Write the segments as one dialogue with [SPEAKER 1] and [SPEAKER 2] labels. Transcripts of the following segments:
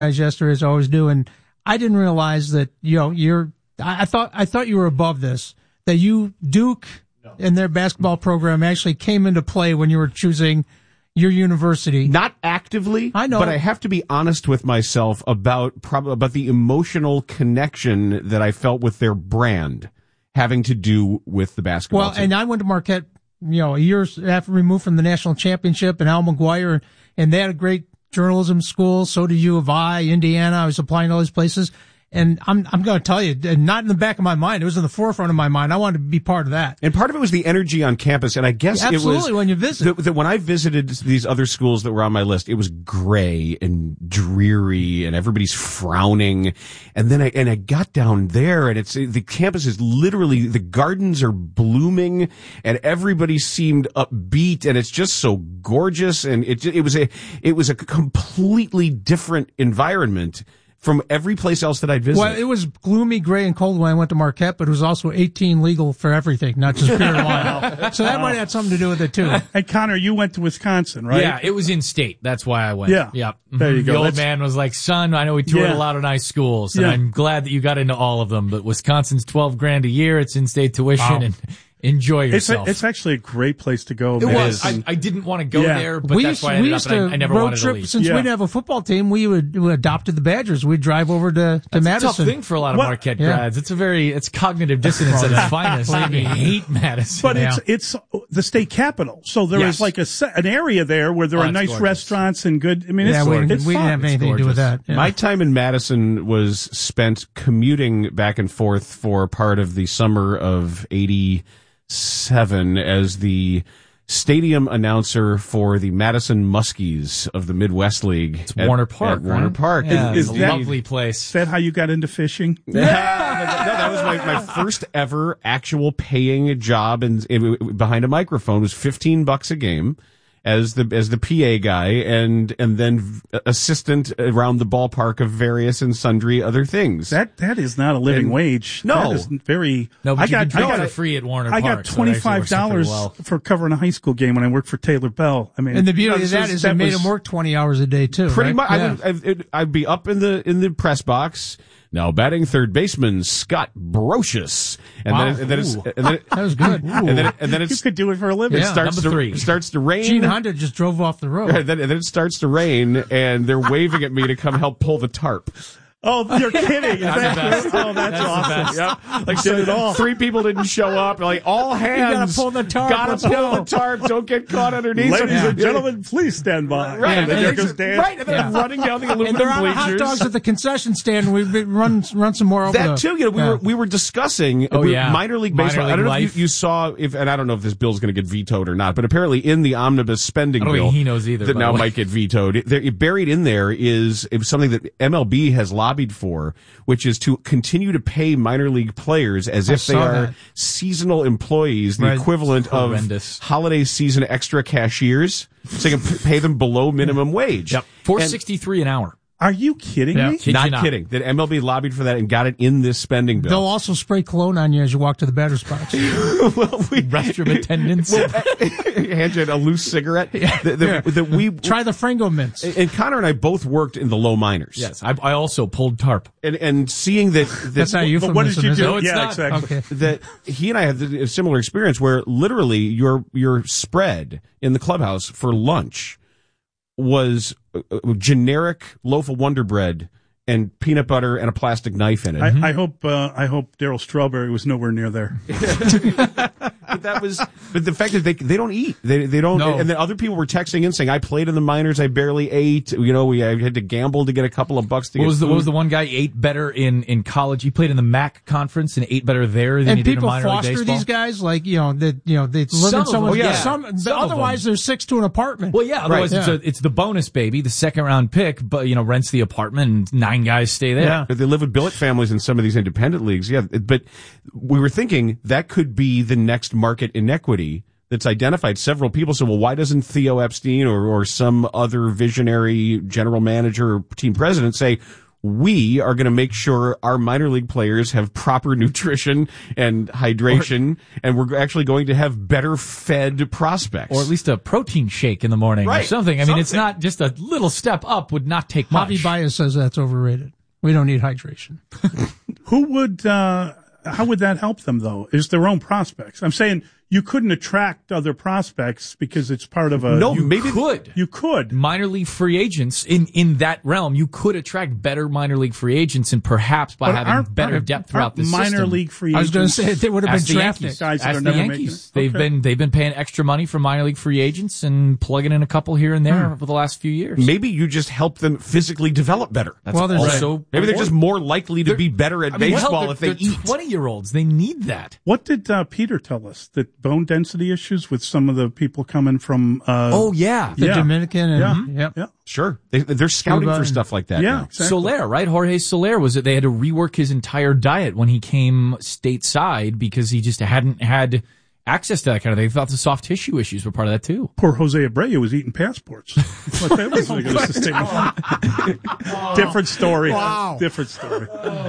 [SPEAKER 1] yesterday, as I always do, and I didn't realize that, I thought you were above this, that Duke and their basketball program actually came into play when you were choosing your university.
[SPEAKER 2] Not actively,
[SPEAKER 1] I know,
[SPEAKER 2] but I have to be honest with myself about the emotional connection that I felt with their brand having to do with the basketball team.
[SPEAKER 1] And I went to Marquette, a year after removed from the national championship, and Al McGuire, and they had a great journalism school. So did U of I, Indiana. I was applying to all these places. And I'm going to tell you, not in the back of my mind. It was in the forefront of my mind. I wanted to be part of that.
[SPEAKER 2] And part of it was the energy on campus. And I guess it was
[SPEAKER 1] absolutely when you visit.
[SPEAKER 2] When I visited these other schools that were on my list, it was gray and dreary and everybody's frowning. And then I got down there and the campus is literally, the gardens are blooming and everybody seemed upbeat and it's just so gorgeous. And it was a completely different environment from every place else that I'd visited.
[SPEAKER 1] Well, it was gloomy, gray, and cold when I went to Marquette, but it was also 18 legal for everything, not just beer and wine. So that might have something to do with it, too.
[SPEAKER 3] And Connor, you went to Wisconsin, right?
[SPEAKER 4] Yeah, it was in state. That's why I went.
[SPEAKER 3] Yeah.
[SPEAKER 4] Yep.
[SPEAKER 3] There you go.
[SPEAKER 4] The old man was like, son, I know we toured a lot of nice schools, and I'm glad that you got into all of them, but Wisconsin's $12,000 a year. It's in-state tuition, and enjoy yourself.
[SPEAKER 3] It's actually a great place to go.
[SPEAKER 4] It was. I didn't want to go there, but that's why I ended up, and I never wanted to leave.
[SPEAKER 1] Since we didn't have a football team, we adopted the Badgers. We'd drive over to Madison.
[SPEAKER 4] That's a tough thing for a lot of Marquette grads. It's cognitive dissonance at its finest. They hate Madison.
[SPEAKER 3] But it's the state capital. So there is like an area there where there are nice restaurants and good, I mean, it's
[SPEAKER 1] we didn't
[SPEAKER 3] fun.
[SPEAKER 1] have anything to do with that. Yeah.
[SPEAKER 2] My time in Madison was spent commuting back and forth for part of the summer of 87 as the stadium announcer for the Madison Muskies of the Midwest League.
[SPEAKER 4] It's Warner Park.
[SPEAKER 2] At Warner Park.
[SPEAKER 4] Yeah,
[SPEAKER 3] is
[SPEAKER 4] a
[SPEAKER 3] that,
[SPEAKER 4] lovely place.
[SPEAKER 3] Is that how you got into fishing?
[SPEAKER 2] That was my first ever actual paying job behind a microphone. It was $15 a game as the PA guy and then assistant around the ballpark of various and sundry other things.
[SPEAKER 3] That is not a living wage.
[SPEAKER 2] No.
[SPEAKER 3] That is very.
[SPEAKER 4] No, but I got for free at Warner Park.
[SPEAKER 3] I got $25 for covering a high school game when I worked for Taylor Bell. I mean,
[SPEAKER 1] and the beauty of that is it made him work 20 hours a day too.
[SPEAKER 2] Pretty much.
[SPEAKER 1] Yeah.
[SPEAKER 2] I'd be up in the press box. Now batting third baseman Scott Brocious,
[SPEAKER 1] that was good.
[SPEAKER 2] And then
[SPEAKER 3] you could do it for a living.
[SPEAKER 2] It starts to rain.
[SPEAKER 1] Gene Honda just drove off the road.
[SPEAKER 2] And then it starts to rain, and they're waving at me to come help pull the tarp.
[SPEAKER 3] Oh, you're kidding.
[SPEAKER 4] That's
[SPEAKER 3] that's awesome.
[SPEAKER 2] Yep. Like, did it all. 3 people didn't show up. Like, all hands.
[SPEAKER 1] You gotta pull the tarp.
[SPEAKER 2] Don't get caught underneath.
[SPEAKER 3] Ladies and gentlemen, please stand by.
[SPEAKER 2] Right.
[SPEAKER 3] And then goes Dan.
[SPEAKER 2] Right. And then running down the aluminum
[SPEAKER 1] and there are
[SPEAKER 2] bleachers.
[SPEAKER 1] hot dogs at the concession stand, and we've run some more over
[SPEAKER 2] that too. We were discussing minor league baseball. I don't know if you saw and I don't know if this bill's going to get vetoed or not, but apparently in the omnibus spending bill,
[SPEAKER 4] he knows either,
[SPEAKER 2] that now might get vetoed. Buried in there is something that MLB has lobbied for, which is to continue to pay minor league players as if they are seasonal employees, the equivalent of holiday season extra cashiers, so you can pay them below minimum wage.
[SPEAKER 4] Yep, $4.63 an hour.
[SPEAKER 3] Are you kidding me?
[SPEAKER 2] Not kidding. That MLB lobbied for that and got it in this spending bill.
[SPEAKER 1] They'll also spray cologne on you as you walk to the batter's box.
[SPEAKER 4] Restroom attendants.
[SPEAKER 2] Hand you a loose cigarette.
[SPEAKER 1] Try the Frango mints.
[SPEAKER 2] And Connor and I both worked in the low minors.
[SPEAKER 4] Yes, I also pulled tarp.
[SPEAKER 2] And seeing that
[SPEAKER 1] that's not euphemism.
[SPEAKER 3] What did you do?
[SPEAKER 4] No, it's not.
[SPEAKER 3] Exactly.
[SPEAKER 1] Okay.
[SPEAKER 2] That he and I had a similar experience where literally your spread in the clubhouse for lunch was a generic loaf of Wonder Bread and peanut butter and a plastic knife in it.
[SPEAKER 3] I hope Darryl Strawberry was nowhere near there.
[SPEAKER 2] But the fact that they don't eat, they don't,
[SPEAKER 4] No.
[SPEAKER 2] And then other people were texting in saying, "I played in the minors, I barely ate. I had to gamble to get a couple of bucks to get food."
[SPEAKER 4] What was the one guy ate better in college? He played in the MAC conference and ate better there than he did in minor league baseball.
[SPEAKER 1] And people foster these guys, like they live in someone's. Otherwise, they're 6 to an apartment.
[SPEAKER 4] Well, yeah. Otherwise, it's the bonus baby, the second round pick, but rents the apartment and 9 guys stay there.
[SPEAKER 2] Yeah. They live with billet families in some of these independent leagues. Yeah. But we were thinking that could be the next market inequity that's identified. Several people said, well, why doesn't Theo Epstein or some other visionary general manager or team president say, we are going to make sure our minor league players have proper nutrition and hydration, and we're actually going to have better fed prospects.
[SPEAKER 4] Or at least a protein shake in the morning or something. I mean, it's not just a little step up would not take much.
[SPEAKER 1] Javi Baez says that's overrated. We don't need hydration.
[SPEAKER 3] How would that help them, though? Is their own prospects? I'm saying you couldn't attract other prospects because it's part of a...
[SPEAKER 2] No,
[SPEAKER 4] maybe could.
[SPEAKER 3] You could.
[SPEAKER 4] Minor league free agents in that realm, you could attract better minor league free agents, and perhaps by having better depth throughout the system.
[SPEAKER 3] Minor league free agents...
[SPEAKER 1] I was going to say they would have been drafted.
[SPEAKER 4] Ask the Yankees. They've been paying extra money for minor league free agents and plugging in a couple here and there over the last few years.
[SPEAKER 2] Maybe you just help them physically develop better. That's also maybe they're just more likely to be better at baseball if they eat.
[SPEAKER 4] 20-year-olds, they need that.
[SPEAKER 3] What did Peter tell us? That bone density issues with some of the people coming from
[SPEAKER 1] the Dominican and
[SPEAKER 2] Sure. They're scouting for stuff like that.
[SPEAKER 3] Yeah,
[SPEAKER 2] exactly.
[SPEAKER 4] Soler, right? Jorge Soler was it? They had to rework his entire diet when he came stateside because he just hadn't had access to that kind of thing. They thought the soft tissue issues were part of that too.
[SPEAKER 3] Poor Jose Abreu was eating passports. What that was going to sustain. Different story.
[SPEAKER 1] Wow.
[SPEAKER 3] Different story.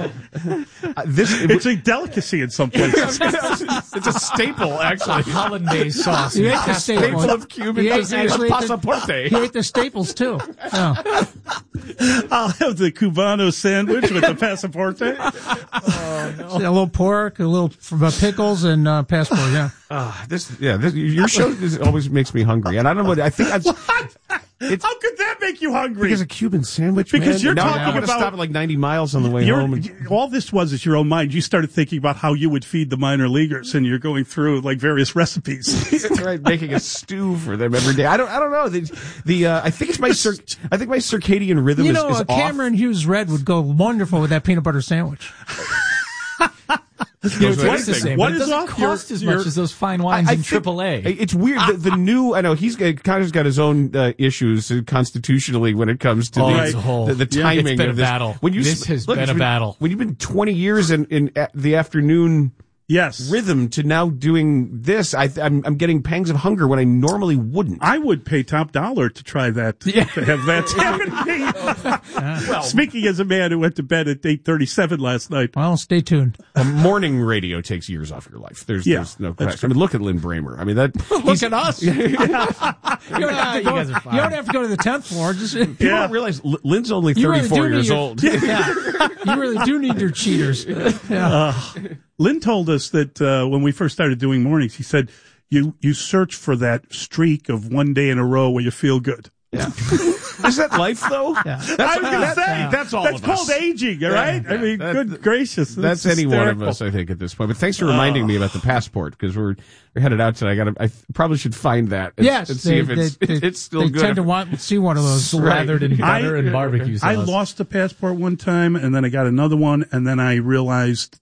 [SPEAKER 2] It's
[SPEAKER 3] a delicacy in some places.
[SPEAKER 2] It's a staple, actually.
[SPEAKER 4] Hollandaise sauce.
[SPEAKER 1] He ate the staples.
[SPEAKER 2] Staple of Cuban cuisine is pasaporte.
[SPEAKER 1] He ate the staples too. Oh.
[SPEAKER 3] I'll have the Cubano sandwich with the pasaporte.
[SPEAKER 1] A little pork, a little pickles, and passport. Yeah.
[SPEAKER 2] Your show always makes me hungry, and I don't know. I think
[SPEAKER 3] How could that make you hungry?
[SPEAKER 2] Because a Cuban sandwich.
[SPEAKER 3] Because you're talking
[SPEAKER 2] I'm gonna
[SPEAKER 3] about
[SPEAKER 2] stop at like 90 miles on the way home.
[SPEAKER 3] All this was your own mind. You started thinking about how you would feed the minor leaguers, and you're going through like various recipes.
[SPEAKER 2] That's right, making a stew for them every day. I don't know. I think it's my circadian rhythm is off.
[SPEAKER 1] Cameron Hughes Red would go wonderful with that peanut butter sandwich.
[SPEAKER 4] It's the same. What doesn't cost as much as those fine wines in AAA.
[SPEAKER 2] It's weird. The new, I know Connor's got his own issues constitutionally when it comes to the timing.
[SPEAKER 4] It's been
[SPEAKER 2] of this.
[SPEAKER 4] A battle.
[SPEAKER 2] This
[SPEAKER 4] has been a battle.
[SPEAKER 2] When you've been 20 years in the afternoon.
[SPEAKER 3] Yes.
[SPEAKER 2] Rhythm to now doing this. I'm getting pangs of hunger when I normally wouldn't.
[SPEAKER 3] I would pay top dollar to try that. Yeah. To have that happen. Well, speaking as a man who went to bed at 8:37 last night.
[SPEAKER 1] Well, stay tuned.
[SPEAKER 2] Morning radio takes years off your life. There's no question. I mean, look at Lynn Bramer. I mean,
[SPEAKER 1] look at us. You don't have to go to the 10th floor.
[SPEAKER 2] People don't realize Lynn's only 34 years old.
[SPEAKER 1] Yeah. You really do need your cheaters. Yeah.
[SPEAKER 3] Lynn told us that when we first started doing mornings, he said, you search for that streak of one day in a row where you feel good.
[SPEAKER 2] Yeah. Is that life, though?
[SPEAKER 3] Yeah. I was going to say, that's all. That's called aging, all right? I mean, good gracious.
[SPEAKER 2] That's any one of us, I think, at this point. But thanks for reminding me about the passport, because we're headed out tonight. I probably should find that and see if it's still good.
[SPEAKER 1] They tend to see one of those
[SPEAKER 4] slathered in butter and barbecue sauce.
[SPEAKER 3] I lost a passport one time, and then I got another one, and then I realized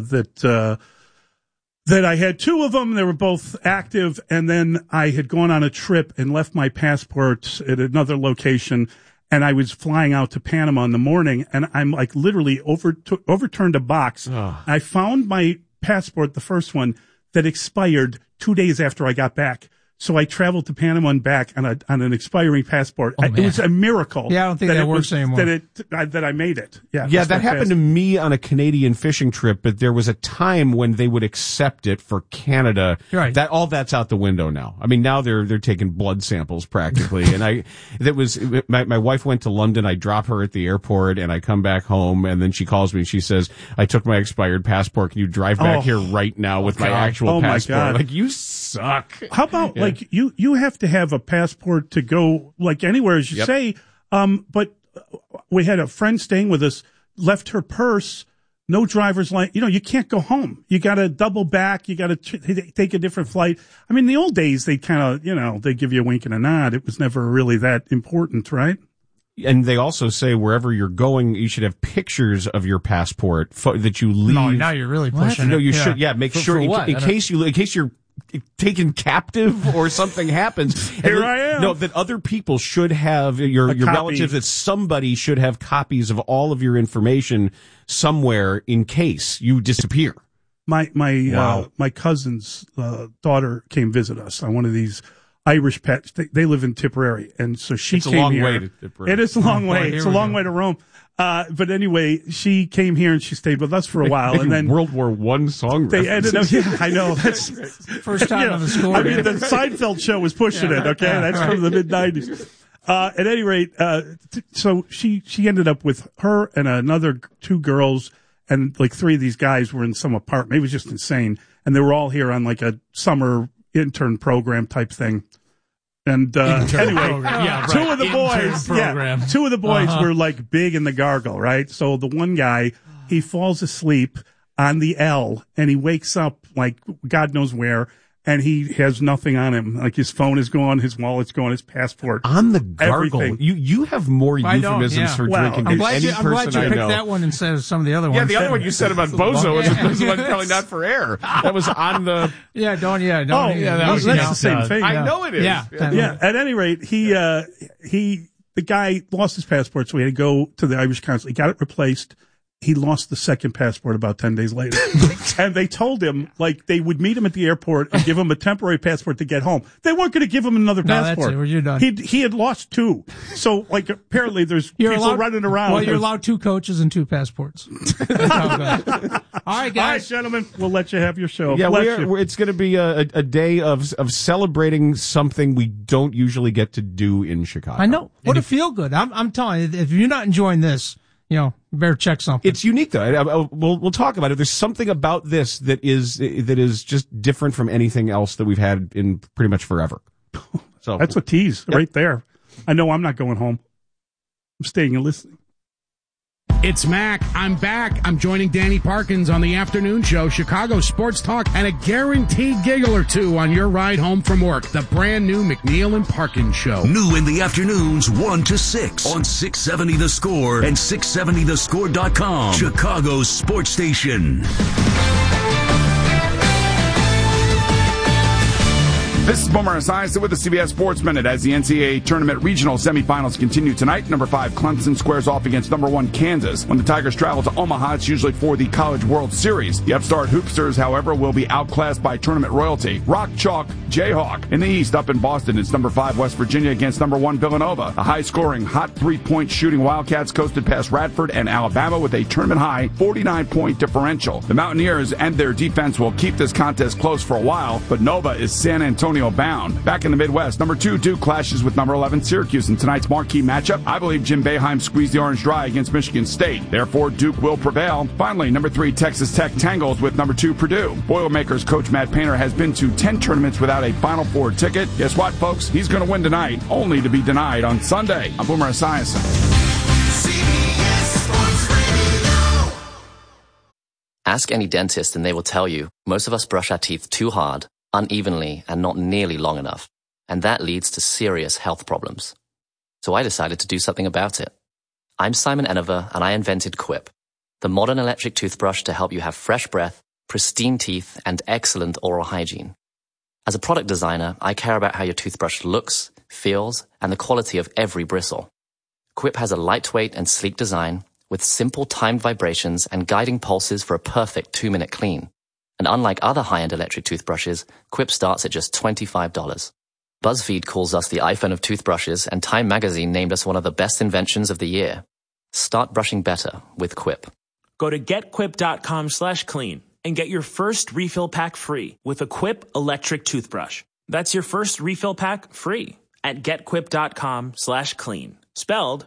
[SPEAKER 3] that I had two of them. They were both active. And then I had gone on a trip and left my passport at another location. And I was flying out to Panama in the morning, and I'm like literally overturned a box. Oh. I found my passport, the first one, that expired 2 days after I got back. So I traveled to Panama and back on an expiring passport. It was a miracle.
[SPEAKER 1] Yeah, I don't think that works anymore.
[SPEAKER 3] That I made it.
[SPEAKER 2] Yeah, that happened to me on a Canadian fishing trip, but there was a time when they would accept it for Canada.
[SPEAKER 1] Right.
[SPEAKER 2] All that's out the window now. I mean, now they're taking blood samples practically. And my wife went to London. I drop her at the airport and I come back home, and then she calls me and she says, I took my expired passport. Can you drive back here right now with my actual passport?
[SPEAKER 3] My God.
[SPEAKER 2] Like, you suck.
[SPEAKER 3] How about you have to have a passport to go like anywhere, as you say. But we had a friend staying with us, left her purse, no driver's license. You can't go home. You got to double back. You got to take a different flight. I mean, the old days, they kind of, they give you a wink and a nod. It was never really that important, right?
[SPEAKER 2] And they also say wherever you're going, you should have pictures of your passport that you leave.
[SPEAKER 1] No, now you're really pushing it.
[SPEAKER 2] No, you should. Yeah, make sure in case you're taken captive or something happens.
[SPEAKER 3] Here I am.
[SPEAKER 2] No, that other people should have your relatives, that somebody should have copies of all of your information somewhere in case you disappear.
[SPEAKER 3] My cousin's daughter came visit us on one of these Irish pets. They live in Tipperary, and so she
[SPEAKER 2] It's a
[SPEAKER 3] came
[SPEAKER 2] long
[SPEAKER 3] here.
[SPEAKER 2] way to Tipperary.
[SPEAKER 3] It is a long way.
[SPEAKER 1] here
[SPEAKER 3] It's a
[SPEAKER 1] we
[SPEAKER 3] long
[SPEAKER 1] go.
[SPEAKER 3] way to Rome. But anyway, she came here and she stayed with us for a while, and then
[SPEAKER 2] World War I song
[SPEAKER 3] they ended up.
[SPEAKER 2] references.
[SPEAKER 3] Yeah, I know. That's
[SPEAKER 1] First time on the score.
[SPEAKER 3] I mean, the Seinfeld show was pushing it. Okay, that's from the mid-90s. At any rate, so she ended up with her and another 2 girls, and like 3 of these guys were in some apartment. It was just insane, and they were all here on like a summer intern program type thing. And anyway,
[SPEAKER 4] Yeah,
[SPEAKER 3] 2
[SPEAKER 4] right.
[SPEAKER 3] of the
[SPEAKER 4] Intern
[SPEAKER 3] boys,
[SPEAKER 4] program.
[SPEAKER 3] 2 of the boys were like big in the gargle, right? So the one guy, he falls asleep on the L, and he wakes up like God knows where, and he has nothing on him. Like his phone is gone, his wallet's gone, his passport.
[SPEAKER 2] On the gargle.
[SPEAKER 3] Everything.
[SPEAKER 2] You have more
[SPEAKER 1] I don't,
[SPEAKER 2] euphemisms
[SPEAKER 1] yeah.
[SPEAKER 2] for
[SPEAKER 3] Well,
[SPEAKER 2] drinking
[SPEAKER 1] I'm
[SPEAKER 2] than
[SPEAKER 1] glad
[SPEAKER 2] any
[SPEAKER 1] you
[SPEAKER 2] person I
[SPEAKER 1] picked
[SPEAKER 2] know.
[SPEAKER 1] that one instead of some of the other ones.
[SPEAKER 2] Yeah, the other one you said about Bozo was
[SPEAKER 1] Yeah.
[SPEAKER 2] one probably not for air. That was on the.
[SPEAKER 1] Yeah, don't.
[SPEAKER 3] Oh,
[SPEAKER 4] that was
[SPEAKER 3] that's
[SPEAKER 4] yeah.
[SPEAKER 3] the same thing.
[SPEAKER 2] I know it is.
[SPEAKER 1] Yeah.
[SPEAKER 3] Yeah. At any rate, the guy lost his passport, so he had to go to the Irish consulate. He got it replaced. He lost the second passport about 10 days later. And they told him, like, they would meet him at the airport and give him a temporary passport to get home. They weren't going to give him another
[SPEAKER 1] No, that's
[SPEAKER 3] passport.
[SPEAKER 1] it. Well, you're done.
[SPEAKER 3] He had lost 2. So, like, apparently there's people running around.
[SPEAKER 1] Well, you're allowed 2 coaches and 2 passports. That's how it goes. All right,
[SPEAKER 3] All right,
[SPEAKER 1] guys.
[SPEAKER 3] gentlemen, we'll let you have your show.
[SPEAKER 2] Yeah,
[SPEAKER 3] Bless you.
[SPEAKER 2] it's going to be a day of celebrating something we don't usually get to do in Chicago.
[SPEAKER 1] I know. What a feel good. I'm telling you, if you're not enjoying this, you better check something.
[SPEAKER 2] It's unique though. We'll talk about it. There's something about this that is just different from anything else that we've had in pretty much forever. So
[SPEAKER 3] That's a tease right there. I know I'm not going home. I'm staying and listening.
[SPEAKER 5] It's Mac. I'm back. I'm joining Danny Parkins on the afternoon show, Chicago Sports Talk, and a guaranteed giggle or 2 on your ride home from work. The brand new McNeil and Parkins show.
[SPEAKER 6] New in the afternoons, 1 to 6 on 670 The Score and 670thescore.com. Chicago's sports station.
[SPEAKER 7] This is Boomer Esiason with the CBS Sports Minute as the NCAA Tournament Regional Semifinals continue tonight. Number 5 Clemson squares off against number 1 Kansas. When the Tigers travel to Omaha, it's usually for the College World Series. The upstart Hoopsters, however, will be outclassed by tournament royalty. Rock Chalk Jayhawk. In the East, up in Boston, it's number 5 West Virginia against number 1 Villanova. The high-scoring, hot 3-point shooting Wildcats coasted past Radford and Alabama with a tournament-high 49-point differential. The Mountaineers and their defense will keep this contest close for a while, but Nova is San Antonio bound. Back in the Midwest, number 2 Duke clashes with number 11 Syracuse in tonight's marquee matchup. I believe Jim Boeheim squeezed the orange dry against Michigan State. Therefore, Duke will prevail. Finally, number 3 Texas Tech tangles with number 2 Purdue. Boilermakers coach Matt Painter has been to 10 tournaments without a Final Four ticket. Guess what, folks? He's going to win tonight, only to be denied on Sunday. I'm Boomer Esiason.
[SPEAKER 8] Ask any dentist and they will tell you most of us brush our teeth too hard, unevenly, and not nearly long enough. And that leads to serious health problems. So I decided to do something about it. I'm Simon Enever, and I invented Quip, the modern electric toothbrush to help you have fresh breath, pristine teeth, and excellent oral hygiene. As a product designer, I care about how your toothbrush looks, feels, and the quality of every bristle. Quip has a lightweight and sleek design with simple timed vibrations and guiding pulses for a perfect 2-minute clean. And unlike other high-end electric toothbrushes, Quip starts at just $25. BuzzFeed calls us the iPhone of toothbrushes, and Time Magazine named us one of the best inventions of the year. Start brushing better with Quip.
[SPEAKER 9] Go to getquip.com/clean and get your first refill pack free with a Quip electric toothbrush. That's your first refill pack free at getquip.com/clean. Spelled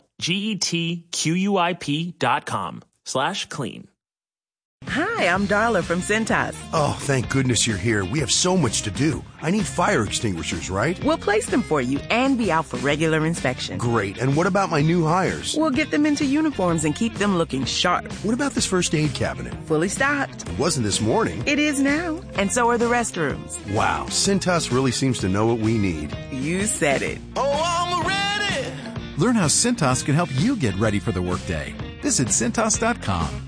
[SPEAKER 9] GETQUIP.com/clean.
[SPEAKER 10] Hi, I'm Darla from Cintas.
[SPEAKER 11] Oh, thank goodness you're here. We have so much to do. I need fire extinguishers, right?
[SPEAKER 10] We'll place them for you and be out for regular inspection.
[SPEAKER 11] Great. And what about my new hires?
[SPEAKER 10] We'll get them into uniforms and keep them looking sharp.
[SPEAKER 11] What about this first aid cabinet?
[SPEAKER 10] Fully stocked.
[SPEAKER 11] It wasn't this morning.
[SPEAKER 10] It is now. And so are the restrooms.
[SPEAKER 11] Wow, Cintas really seems to know what we need.
[SPEAKER 10] You said it.
[SPEAKER 12] Oh, I'm ready. Learn how Cintas can help you get ready for the workday. Visit Cintas.com.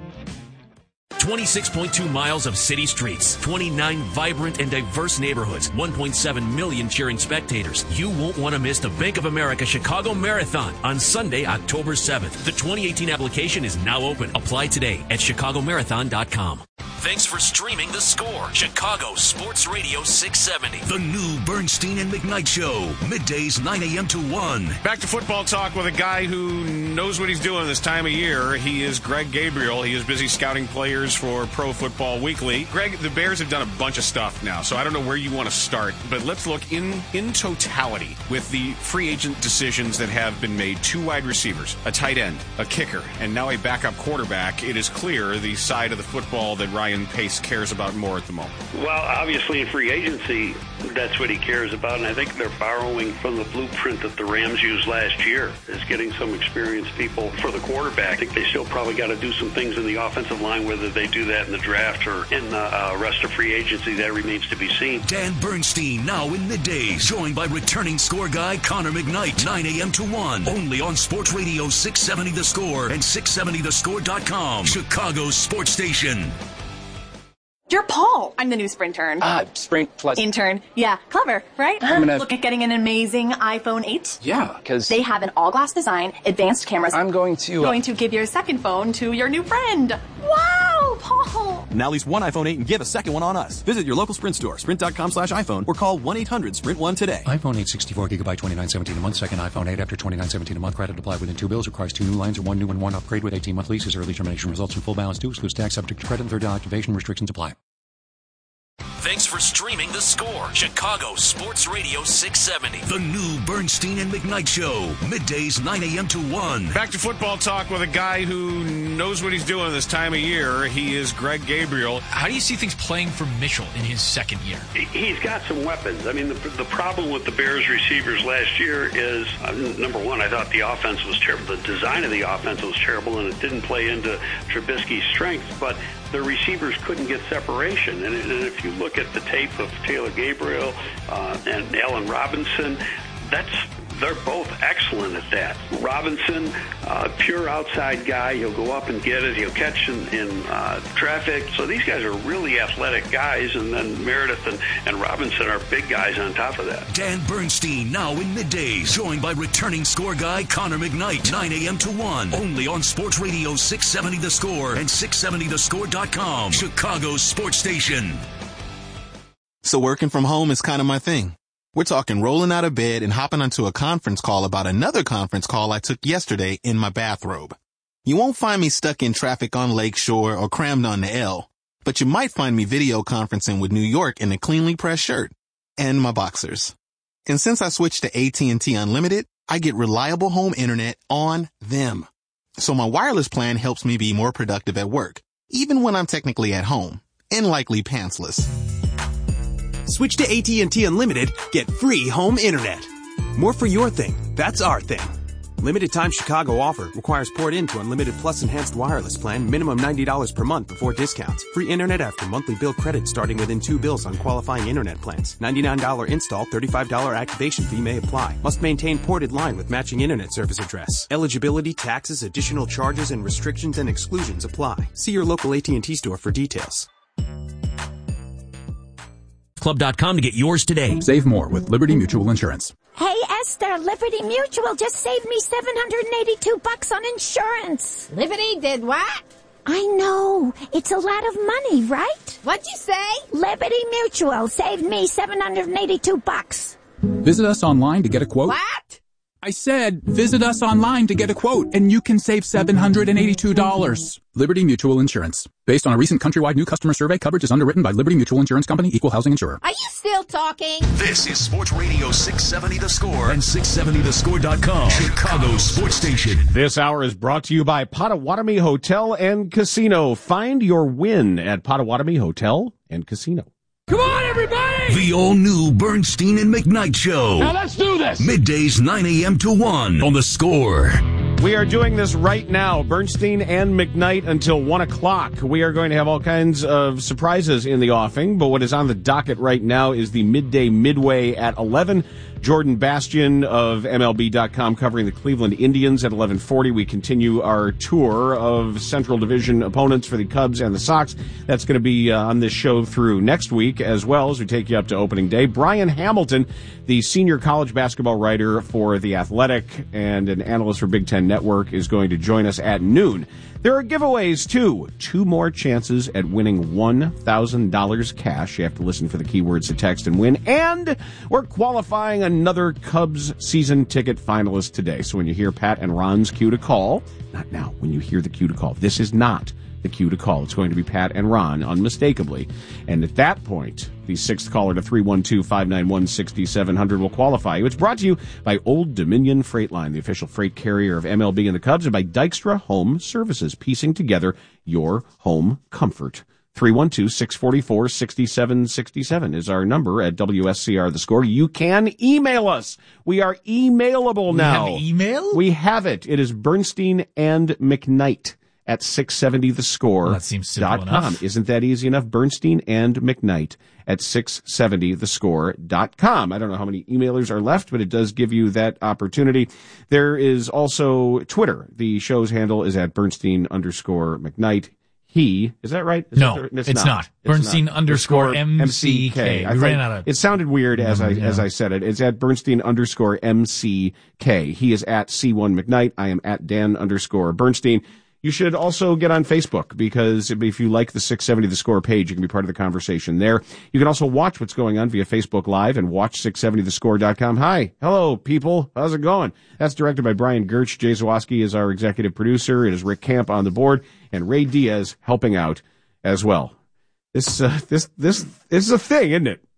[SPEAKER 13] 26.2 miles of city streets, 29 vibrant and diverse neighborhoods, 1.7 million cheering spectators. You won't want to miss the Bank of America Chicago Marathon on Sunday, October 7th. The 2018 application is now open. Apply today at chicagomarathon.com. Thanks for streaming The Score, Chicago Sports Radio 670.
[SPEAKER 6] The new Bernstein and McKnight Show, middays 9 a.m. to 1.
[SPEAKER 2] Back to football talk with a guy who knows what he's doing this time of year. He is Greg Gabriel. He is busy scouting players for Pro Football Weekly. Greg, the Bears have done a bunch of stuff now, so I don't know where you want to start, but let's look in totality with the free agent decisions that have been made. 2 wide receivers, a tight end, a kicker, and now a backup quarterback. It is clear the side of the football that Ryan Pace cares about more at the moment.
[SPEAKER 14] Well, obviously in free agency, that's what he cares about, and I think they're borrowing from the blueprint that the Rams used last year, is getting some experienced people for the quarterback. I think they still probably got to do some things in the offensive line, whether they do that in the draft or in the rest of free agency, that remains to be seen.
[SPEAKER 6] Dan Bernstein now in middays, joined by returning score guy Connor McKnight, 9 a.m. to 1, only on Sports Radio 670 The Score and 670thescore.com, Chicago's sports station.
[SPEAKER 15] You're Paul. I'm the new Sprint intern.
[SPEAKER 16] Sprint plus...
[SPEAKER 15] Intern. Yeah, clever, right? Look at getting an amazing iPhone 8.
[SPEAKER 16] Yeah, because...
[SPEAKER 15] They have an all-glass design, advanced cameras.
[SPEAKER 16] I'm going to
[SPEAKER 15] give your second phone to your new friend. Wow, Paul!
[SPEAKER 17] Now lease one iPhone 8 and give a second one on us. Visit your local Sprint store, sprint.com/iPhone, or call 1-800-SPRINT1 today.
[SPEAKER 18] iPhone 8 64GB, $29.17 a month. Second iPhone 8 after $29.17 a month. Credit applied within 2 bills. Requires 2 new lines or 1 new and 1 upgrade with 18-month leases. Early termination results in full balance due. Excludes tax subject to credit and third activation. Restrictions apply.
[SPEAKER 13] Thanks for streaming The Score, Chicago Sports Radio 670.
[SPEAKER 6] The new Bernstein and McKnight Show, middays 9 a.m. to 1.
[SPEAKER 2] Back to football talk with a guy who knows what he's doing this time of year. He is Greg Gabriel.
[SPEAKER 4] How do you see things playing for Mitchell in his second year?
[SPEAKER 14] He's got some weapons. I mean, the problem with the Bears receivers last year is, number one, I thought the offense was terrible. The design of the offense was terrible, and it didn't play into Trubisky's strengths, but the receivers couldn't get separation. And if you look at the tape of Taylor Gabriel and Allen Robinson, they're both excellent at that. Robinson, pure outside guy. He'll go up and get it. He'll catch in traffic. So these guys are really athletic guys. And then Meredith and Robinson are big guys on top of that.
[SPEAKER 6] Dan Bernstein now in middays, joined by returning score guy Connor McKnight, 9 a.m. to 1, only on Sports Radio 670 The Score and 670thescore.com, Chicago's sports station.
[SPEAKER 19] So working from home is kind of my thing. We're talking rolling out of bed and hopping onto a conference call about another conference call I took yesterday in my bathrobe. You won't find me stuck in traffic on Lakeshore or crammed on the L, but you might find me video conferencing with New York in a cleanly pressed shirt and my boxers. And since I switched to AT&T Unlimited, I get reliable home internet on them. So my wireless plan helps me be more productive at work, even when I'm technically at home and likely pantsless.
[SPEAKER 20] Switch to AT&T Unlimited, get free home internet. More for your thing, that's our thing. Limited time Chicago offer. Requires port in to Unlimited Plus Enhanced Wireless Plan. Minimum $90 per month before discounts. Free internet after monthly bill credit starting within 2 bills on qualifying internet plans. $99 install, $35 activation fee may apply. Must maintain ported line with matching internet service address. Eligibility, taxes, additional charges, and restrictions and exclusions apply. See your local AT&T store for details.
[SPEAKER 13] Club.com to get yours today.
[SPEAKER 12] Save more with Liberty Mutual Insurance.
[SPEAKER 21] Hey, Esther, Liberty Mutual just saved me $782 on insurance.
[SPEAKER 22] Liberty did what?
[SPEAKER 21] I know. It's a lot of money, right?
[SPEAKER 22] What'd you say?
[SPEAKER 21] Liberty Mutual saved me $782.
[SPEAKER 12] Visit us online to get a quote.
[SPEAKER 22] What?
[SPEAKER 12] I said, visit us online to get a quote, and you can save $782. Liberty Mutual Insurance. Based on a recent countrywide new customer survey, coverage is underwritten by Liberty Mutual Insurance Company, Equal Housing Insurer.
[SPEAKER 22] Are you still talking?
[SPEAKER 6] This is Sports Radio 670 The Score and 670thescore.com, Chicago's sports station.
[SPEAKER 2] This hour is brought to you by Potawatomi Hotel and Casino. Find your win at Potawatomi Hotel and Casino.
[SPEAKER 5] Come on, everybody!
[SPEAKER 6] The all-new Bernstein and McKnight Show.
[SPEAKER 5] Now let's do this!
[SPEAKER 6] Middays 9 a.m. to 1 on The Score.
[SPEAKER 2] We are doing this right now, Bernstein and McKnight, until 1 o'clock. We are going to have all kinds of surprises in the offing, but what is on the docket right now is the midway at 11. Jordan Bastian of MLB.com covering the Cleveland Indians at 11:40. We continue our tour of Central Division opponents for the Cubs and the Sox. That's going to be on this show through next week as well as we take you up to opening day. Brian Hamilton, the senior college basketball writer for The Athletic and an analyst for Big Ten Network, is going to join us at noon. There are giveaways, too. 2 more chances at winning $1,000 cash. You have to listen for the keywords to text and win. And we're qualifying another Cubs season ticket finalist today. So when you hear Pat and Ron's cue to call, not now, when you hear the cue to call, this is not the cue to call. It's going to be Pat and Ron, unmistakably. And at that point, the 6th caller to 312-591-6700 will qualify you. It's brought to you by Old Dominion Freight Line, the official freight carrier of MLB and the Cubs, and by Dykstra Home Services, piecing together your home comfort. 312-644-6767 is our number at WSCR The Score. You can email us. We are emailable now.
[SPEAKER 4] We have email?
[SPEAKER 2] We have it. It is Bernstein and McKnight at 670thescore.com.
[SPEAKER 4] Well, that seems simple enough.
[SPEAKER 2] Isn't that easy enough? Bernstein and McKnight at 670thescore.com. I don't know how many emailers are left, but it does give you that opportunity. There is also Twitter. The show's handle is at Bernstein_McKnight. Is that right?
[SPEAKER 4] It's not. Bernstein_MCK. We ran out of.
[SPEAKER 2] It sounded weird as I said it. It's at Bernstein_MCK. He is at C1 McKnight. I am at Dan_Bernstein. You should also get on Facebook, because if you like the 670 The Score page, you can be part of the conversation there. You can also watch what's going on via Facebook Live and watch 670thescore.com. Hi. Hello, people. How's it going? That's directed by Brian Gertz. Jay Zawoski is our executive producer. It is Rick Camp on the board, and Ray Diaz helping out as well. This is a thing, isn't it?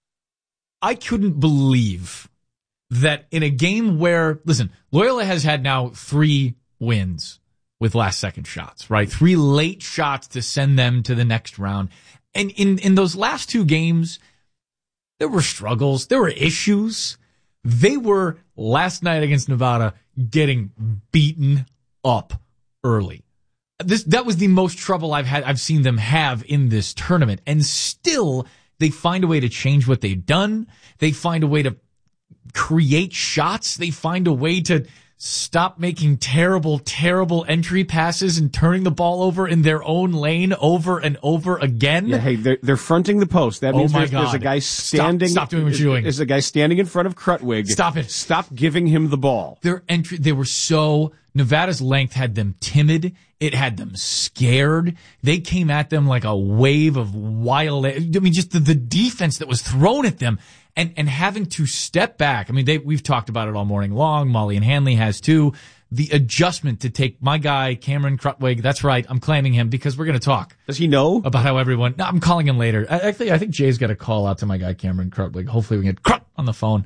[SPEAKER 4] I couldn't believe that in a game where, listen, Loyola has had now 3 wins with last-second shots, right? 3 late shots to send them to the next round. And in those last 2 games, there were struggles. There were issues. They were, last night against Nevada, getting beaten up early. That was the most trouble I've seen them have in this tournament. And still, they find a way to change what they've done. They find a way to create shots. They find a way to stop making terrible entry passes and turning the ball over in their own lane over and over again.
[SPEAKER 2] Yeah, hey, they're fronting the post. That means there's a guy standing.
[SPEAKER 4] Stop doing what you're doing.
[SPEAKER 2] There's a guy standing in front of Krutwig.
[SPEAKER 4] Stop it.
[SPEAKER 2] Stop giving him the ball.
[SPEAKER 4] They were so, Nevada's length had them timid. It had them scared. They came at them like a wave of wild, just the defense that was thrown at them. And having to step back. I mean, we've talked about it all morning long. Molly and Hanley has too. The adjustment to take my guy, Cameron Krutwig. That's right. I'm claiming him because we're going to talk.
[SPEAKER 2] Does he know
[SPEAKER 4] about how everyone? No, I'm calling him later. Actually, I think Jay's got a call out to my guy, Cameron Krutwig. Hopefully we can get Krut on the phone.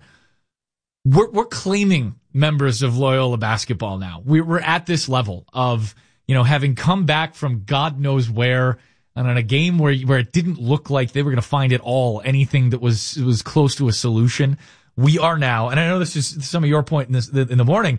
[SPEAKER 4] We're claiming members of Loyola basketball now. We're at this level of, having come back from God knows where. And in a game where it didn't look like they were going to find it all, anything that was close to a solution, we are now. And I know this is some of your point in the morning.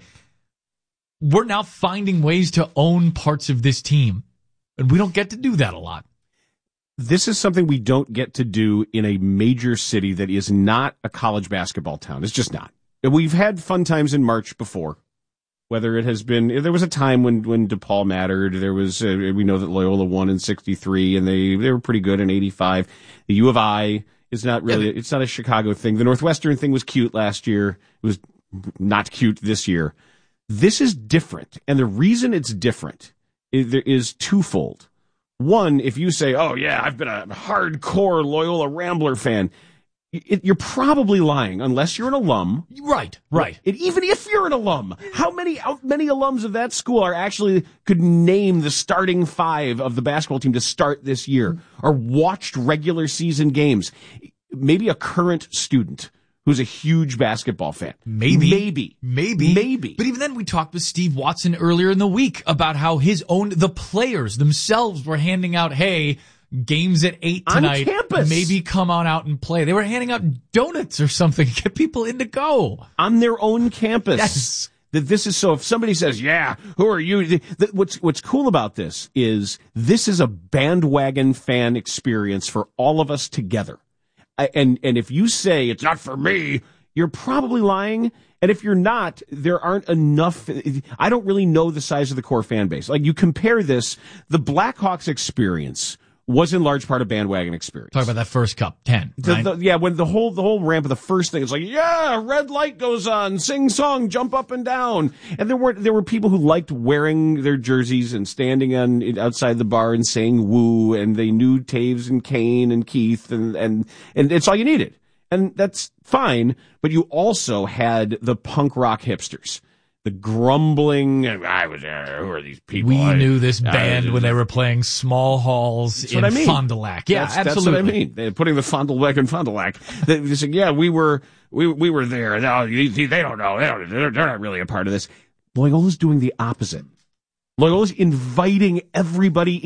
[SPEAKER 4] We're now finding ways to own parts of this team, and we don't get to do that a lot.
[SPEAKER 2] This is something we don't get to do in a major city that is not a college basketball town. It's just not. We've had fun times in March before. Whether it has been, there was a time when DePaul mattered. There was, we know that Loyola won in 63 and they were pretty good in 85. The U of I is not really, it's not a Chicago thing. The Northwestern thing was cute last year. It was not cute this year. This is different. And the reason it's different is twofold. One, if you say, oh yeah, I've been a hardcore Loyola Rambler fan, you're probably lying unless you're an alum.
[SPEAKER 4] Right.
[SPEAKER 2] Even if you're an alum, how many alums of that school could name the starting 5 of the basketball team to start this year or watched regular season games? Maybe a current student who's a huge basketball fan. Maybe.
[SPEAKER 4] But even then, we talked with Steve Watson earlier in the week about how the players themselves were handing out, hey, games at 8 tonight.
[SPEAKER 2] On campus.
[SPEAKER 4] Maybe come on out and play. They were handing out donuts or something to get people in to go.
[SPEAKER 2] On their own campus.
[SPEAKER 4] Yes.
[SPEAKER 2] That this is so, if somebody says, yeah, who are you? What's cool about this is a bandwagon fan experience for all of us together. And if you say it's not for me, you're probably lying. And if you're not, there aren't enough. I don't really know the size of the core fan base. Like, you compare this, the Blackhawks experience was in large part a bandwagon experience.
[SPEAKER 4] Talk about that first cup, 10. Right?
[SPEAKER 2] When the whole ramp of the first thing, it's like, yeah, red light goes on, sing song, jump up and down. And there were people who liked wearing their jerseys and standing outside the bar and saying woo, and they knew Taves and Kane and Keith, and it's all you needed. And that's fine, but you also had the punk rock hipsters. The grumbling, I was there, who are these people?
[SPEAKER 4] We knew this band when they were playing small halls in Fond du Lac. Yeah, absolutely.
[SPEAKER 2] That's what I mean. They're putting the Fond du Lac in Fond du Lac. They say, yeah, we were there. No, they don't know. They're not really a part of this. Loyola's doing the opposite. Loyola's inviting everybody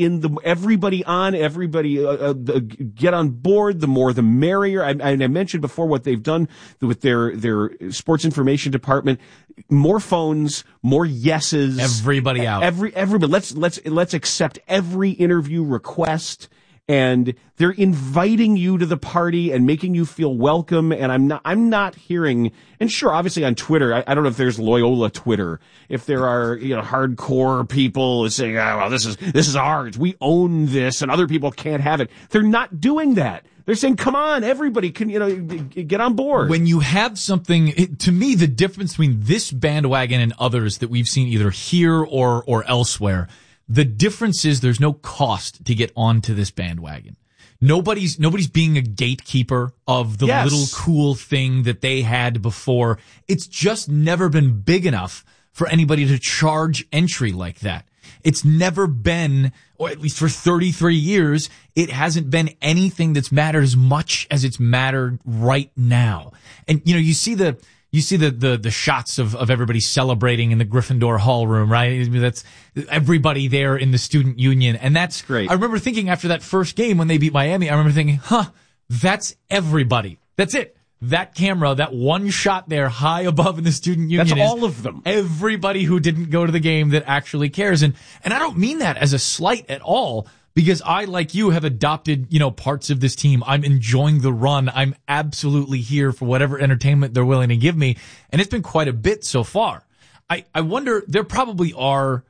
[SPEAKER 2] get on board. The more, the merrier. I mentioned before what they've done with their sports information department. More phones, more yeses.
[SPEAKER 4] Everybody out.
[SPEAKER 2] Everybody. Let's accept every interview request. And they're inviting you to the party and making you feel welcome. And I'm not hearing, and sure, obviously on Twitter, I don't know if there's Loyola Twitter, if there are, hardcore people saying, oh, well, this is ours. We own this and other people can't have it. They're not doing that. They're saying, come on, everybody can, get on board.
[SPEAKER 4] When you have something, to me, the difference between this bandwagon and others that we've seen either here or elsewhere, the difference is there's no cost to get onto this bandwagon. Nobody's being a gatekeeper of the little cool thing that they had before. It's just never been big enough for anybody to charge entry like that. It's never been, or at least for 33 years, it hasn't been anything that's mattered as much as it's mattered right now. And, you see the shots of everybody celebrating in the Gryffindor hall room, right? That's everybody there in the student union. And that's
[SPEAKER 2] great.
[SPEAKER 4] I remember thinking after that first game when they beat Miami, I remember thinking, that's everybody. That's it. That camera, that one shot there high above in the student union.
[SPEAKER 2] That's all of them.
[SPEAKER 4] Everybody who didn't go to the game that actually cares. And I don't mean that as a slight at all. Because I, like you, have adopted, parts of this team. I'm enjoying the run. I'm absolutely here for whatever entertainment they're willing to give me. And it's been quite a bit so far. I wonder, there probably are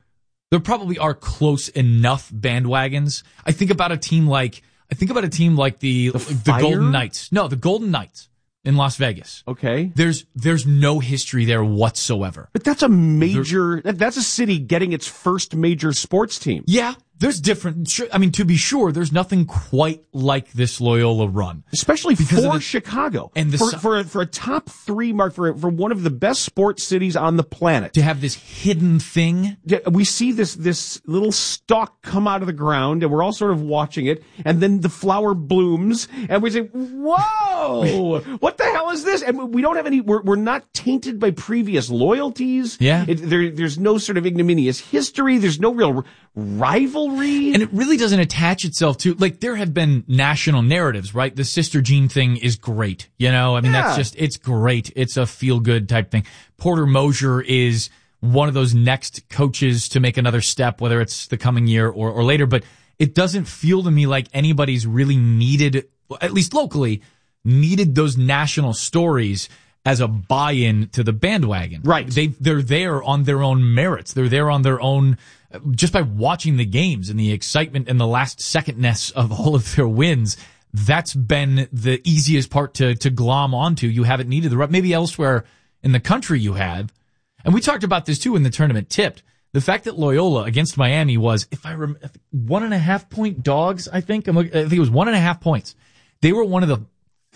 [SPEAKER 4] close enough bandwagons. I think about a team like the Golden Knights. No, the Golden Knights in Las Vegas.
[SPEAKER 2] Okay.
[SPEAKER 4] There's no history there whatsoever.
[SPEAKER 2] But that's that's a city getting its first major sports team.
[SPEAKER 4] Yeah. There's different, to be sure, there's nothing quite like this Loyola run.
[SPEAKER 2] Especially for Chicago. And for a top 3 mark, for one of the best sports cities on the planet.
[SPEAKER 4] To have this hidden thing.
[SPEAKER 2] We see this little stalk come out of the ground, and we're all sort of watching it, and then the flower blooms, and we say, whoa, what the hell is this? And we don't have any, we're not tainted by previous loyalties.
[SPEAKER 4] Yeah.
[SPEAKER 2] There's no sort of ignominious history. There's no real rivalry.
[SPEAKER 4] And it really doesn't attach itself to, there have been national narratives, right? The Sister Jean thing is great. That's just, it's great. It's a feel good type thing. Porter Moser is one of those next coaches to make another step, whether it's the coming year or later, but it doesn't feel to me like anybody's really needed, at least locally, needed those national stories as a buy-in to the bandwagon.
[SPEAKER 2] Right.
[SPEAKER 4] They're there on their own merits. They're there on their own, just by watching the games and the excitement and the last secondness of all of their wins. That's been the easiest part to glom onto. You haven't needed maybe elsewhere in the country you have. And we talked about this too in the tournament tipped. The fact that Loyola against Miami was, if I remember, 1.5 point dogs, I think it was 1.5 points. They were one of the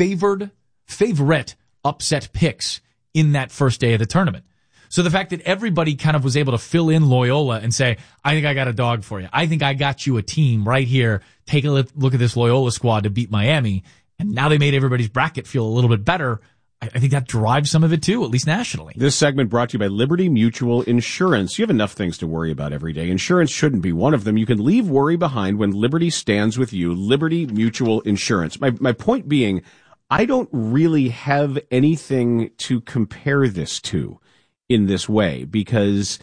[SPEAKER 4] favorite upset picks in that first day of the tournament. So the fact that everybody kind of was able to fill in Loyola and say, I think I got a dog for you. I think I got you a team right here. Take a look at this Loyola squad to beat Miami. And now they made everybody's bracket feel a little bit better. I think that drives some of it too, at least nationally.
[SPEAKER 2] This segment brought to you by Liberty Mutual Insurance. You have enough things to worry about every day. Insurance shouldn't be one of them. You can leave worry behind when Liberty stands with you. Liberty Mutual Insurance. My point being, I don't really have anything to compare this to in this way, because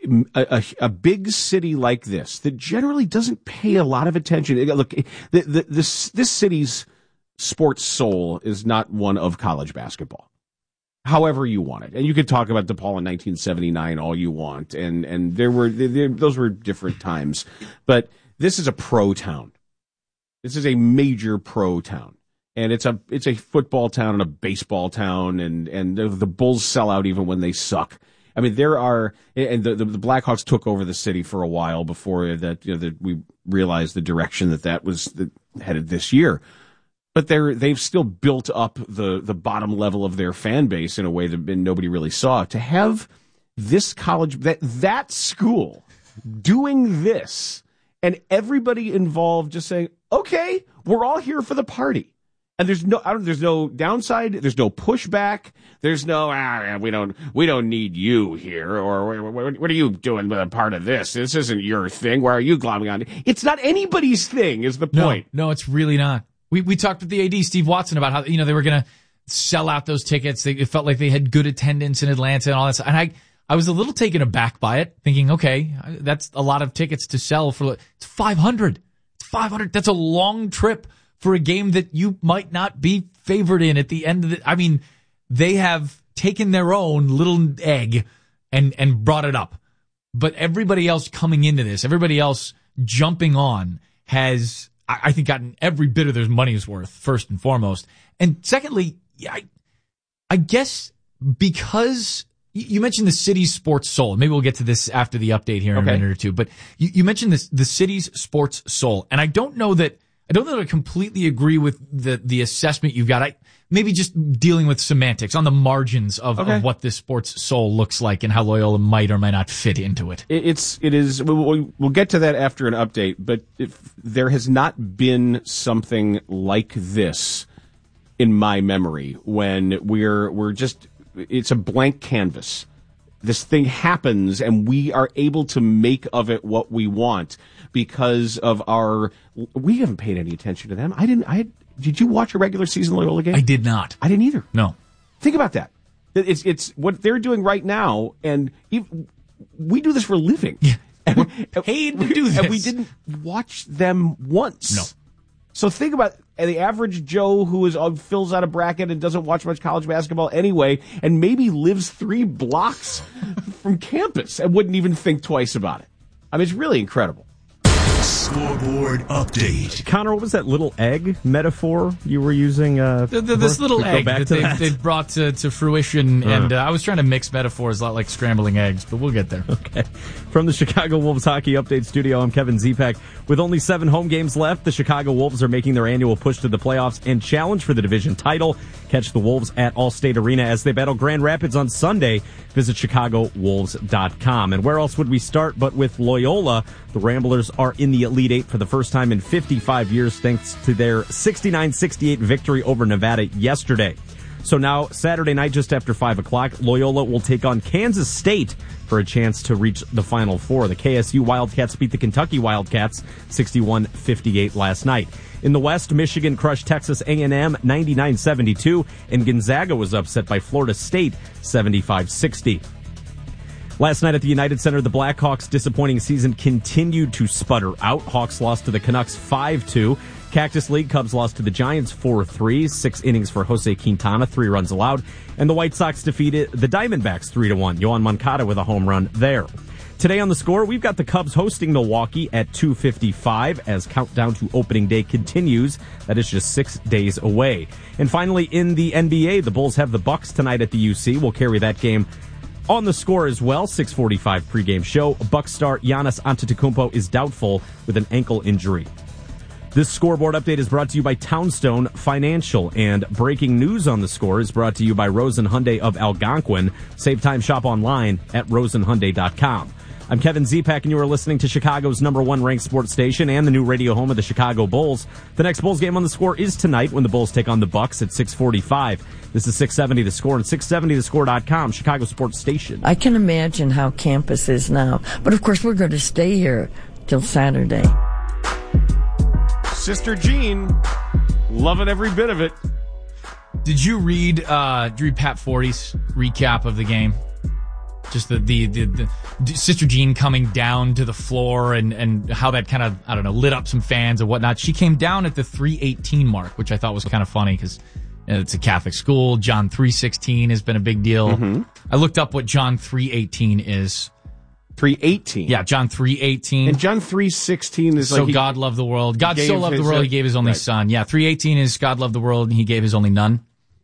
[SPEAKER 2] a big city like this that generally doesn't pay a lot of attention. Look, this city's sports soul is not one of college basketball. However you want it, and you could talk about DePaul in 1979 all you want, and those were different times, but this is a pro town. This is a major pro town. And it's a football town and a baseball town, and the Bulls sell out even when they suck. I mean, the Blackhawks took over the city for a while before that we realized the direction that was headed this year. But they've still built up the bottom level of their fan base in a way that nobody really saw. To have this college, that school doing this, and everybody involved just saying, okay, we're all here for the party. And there's no downside. There's no pushback. There's no we don't need you here, or what are you doing with a part of this? This isn't your thing. Why are you glomming on? It's not anybody's thing. Is the point?
[SPEAKER 4] No, it's really not. We talked with the AD Steve Watson about how they were going to sell out those tickets. It felt like they had good attendance in Atlanta and all that stuff. And I was a little taken aback by it, thinking, okay, that's a lot of tickets to sell for. It's 500. It's 500. That's a long trip for a game that you might not be favored in at the end of I mean, they have taken their own little egg and brought it up. But everybody else coming into this, everybody else jumping on has, I think, gotten every bit of their money's worth, first and foremost. And secondly, I guess because you mentioned the city's sports soul. Maybe we'll get to this after the update here in a minute or two. But you mentioned the city's sports soul. And I don't know that I completely agree with the assessment you've got. Maybe just dealing with semantics on the margins of what this sports soul looks like and how Loyola might or might not fit into it.
[SPEAKER 2] It is. We'll get to that after an update. But there has not been something like this in my memory when we're just. It's a blank canvas. This thing happens, and we are able to make of it what we want because of we haven't paid any attention to them. Did you watch a regular season Loyola game?
[SPEAKER 4] I did not.
[SPEAKER 2] I didn't either.
[SPEAKER 4] No.
[SPEAKER 2] Think about that. It's what they're doing right now, and we do this for a living.
[SPEAKER 4] Yeah. We're paid to do this.
[SPEAKER 2] And we didn't watch them once.
[SPEAKER 4] No.
[SPEAKER 2] So think about the average Joe who fills out a bracket and doesn't watch much college basketball anyway, and maybe lives 3 blocks from campus and wouldn't even think twice about it. I mean, it's really incredible.
[SPEAKER 6] Scoreboard update.
[SPEAKER 1] Connor, what was that little egg metaphor you were using?
[SPEAKER 4] This little egg that they've brought to fruition, and I was trying to mix metaphors a lot like scrambling eggs, but we'll get there.
[SPEAKER 1] Okay. From the Chicago Wolves Hockey Update Studio, I'm Kevin Zipak. With only 7 home games left, the Chicago Wolves are making their annual push to the playoffs and challenge for the division title. Catch the Wolves at Allstate Arena as they battle Grand Rapids on Sunday. Visit ChicagoWolves.com. And where else would we start but with Loyola? The Ramblers are in the Elite Eight for the first time in 55 years thanks to their 69-68 victory over Nevada yesterday. So now, Saturday night, just after 5 o'clock, Loyola will take on Kansas State for a chance to reach the Final Four. The KSU Wildcats beat the Kentucky Wildcats 61-58 last night. In the West, Michigan crushed Texas A&M 99-72, and Gonzaga was upset by Florida State 75-60. Last night at the United Center, the Blackhawks' disappointing season continued to sputter out. Hawks lost to the Canucks 5-2. Cactus League Cubs lost to the Giants 4-3. 6 innings for Jose Quintana, 3 runs allowed. And the White Sox defeated the Diamondbacks 3-1. Yoan Moncada with a home run there. Today on the score, we've got the Cubs hosting Milwaukee at 2:55 as countdown to opening day continues. That is just 6 days away. And finally, in the NBA, the Bulls have the Bucks tonight at the UC. We'll carry that game on the score as well. 6:45 pregame show. Bucks star Giannis Antetokounmpo is doubtful with an ankle injury. This scoreboard update is brought to you by Townstone Financial, and breaking news on the score is brought to you by Rosen Hyundai of Algonquin. Save time, shop online at rosenhyundai.com. I'm Kevin Zipak, and you are listening to Chicago's #1 ranked sports station and the new radio home of the Chicago Bulls. The next Bulls game on the score is tonight when the Bulls take on the Bucks at 6:45. This is 670 The Score and 670thescore.com, Chicago sports station.
[SPEAKER 16] I can imagine how campus is now, but of course we're going to stay here till Saturday.
[SPEAKER 2] Sister Jean, loving every bit of it.
[SPEAKER 4] Did you read Pat Forty's recap of the game? Just the Sister Jean coming down to the floor and how that kind of, I don't know, lit up some fans and whatnot. She came down at the 3:18 mark, which I thought was kind of funny because it's a Catholic school. John 3:16 has been a big deal. Mm-hmm. I looked up what John 3:18 is.
[SPEAKER 2] 3:18.
[SPEAKER 4] Yeah, John 3:18.
[SPEAKER 2] And John 3:16 is
[SPEAKER 4] so
[SPEAKER 2] like...
[SPEAKER 4] God loved the world. God so loved the world, he gave his only son. Yeah, 3:18 is God loved the world, and he gave his only none.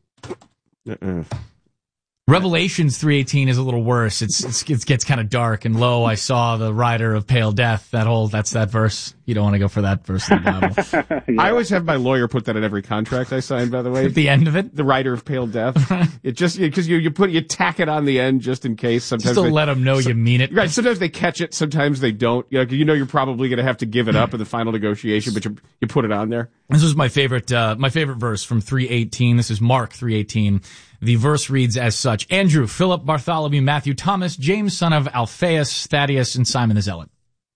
[SPEAKER 4] Revelations 3:18 is a little worse. It gets kind of dark. And lo, I saw the rider of pale death. That's that verse. You don't want to go for that verse in the Bible.
[SPEAKER 2] Yeah. I always have my lawyer put that in every contract I sign, by the way.
[SPEAKER 4] At the end of it?
[SPEAKER 2] The rider of pale death. It just, because you tack it on the end just in case. Sometimes
[SPEAKER 4] just to let them know you mean it.
[SPEAKER 2] Right. Sometimes they catch it. Sometimes they don't. You're probably going to have to give it up in the final negotiation, but you put it on there.
[SPEAKER 4] This was my favorite verse from 3:18. This is Mark 3:18. The verse reads as such: Andrew, Philip, Bartholomew, Matthew, Thomas, James, son of Alphaeus, Thaddeus, and Simon the Zealot.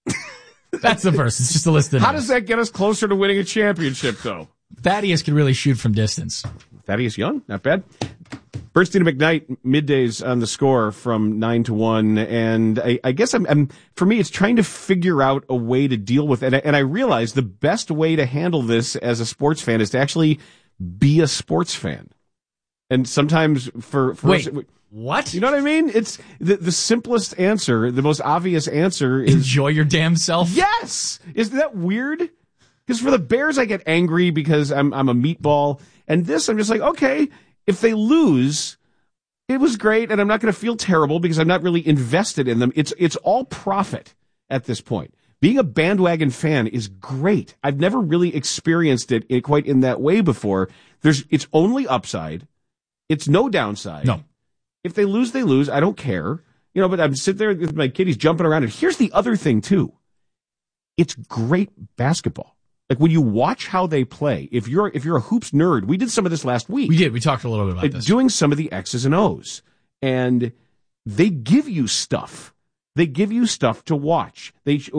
[SPEAKER 4] That's the verse. It's just a list of
[SPEAKER 2] How does that get us closer to winning a championship, though?
[SPEAKER 4] Thaddeus could really shoot from distance.
[SPEAKER 2] Thaddeus Young, not bad. Bernstein and McKnight, middays on the Score from 9 to 1. And I guess for me, it's trying to figure out a way to deal with it. And I realize the best way to handle this as a sports fan is to actually be a sports fan. And sometimes
[SPEAKER 4] Wait, what?
[SPEAKER 2] You know what I mean? It's the simplest answer, the most obvious answer is...
[SPEAKER 4] Enjoy your damn self?
[SPEAKER 2] Yes! Isn't that weird? Because for the Bears, I get angry because I'm a meatball. And this, I'm just like, okay, if they lose, it was great, and I'm not going to feel terrible because I'm not really invested in them. It's all profit at this point. Being a bandwagon fan is great. I've never really experienced it quite in that way before. It's only upside. It's no downside.
[SPEAKER 4] No.
[SPEAKER 2] If they lose, they lose. I don't care. But I'm sitting there with my kid. He's jumping around. And here's the other thing, too. It's great basketball. Like, when you watch how they play, if you're a hoops nerd, we did some of this last week.
[SPEAKER 4] We did. We talked a little bit about this.
[SPEAKER 2] Doing some of the X's and O's. And they give you stuff. They give you stuff to watch.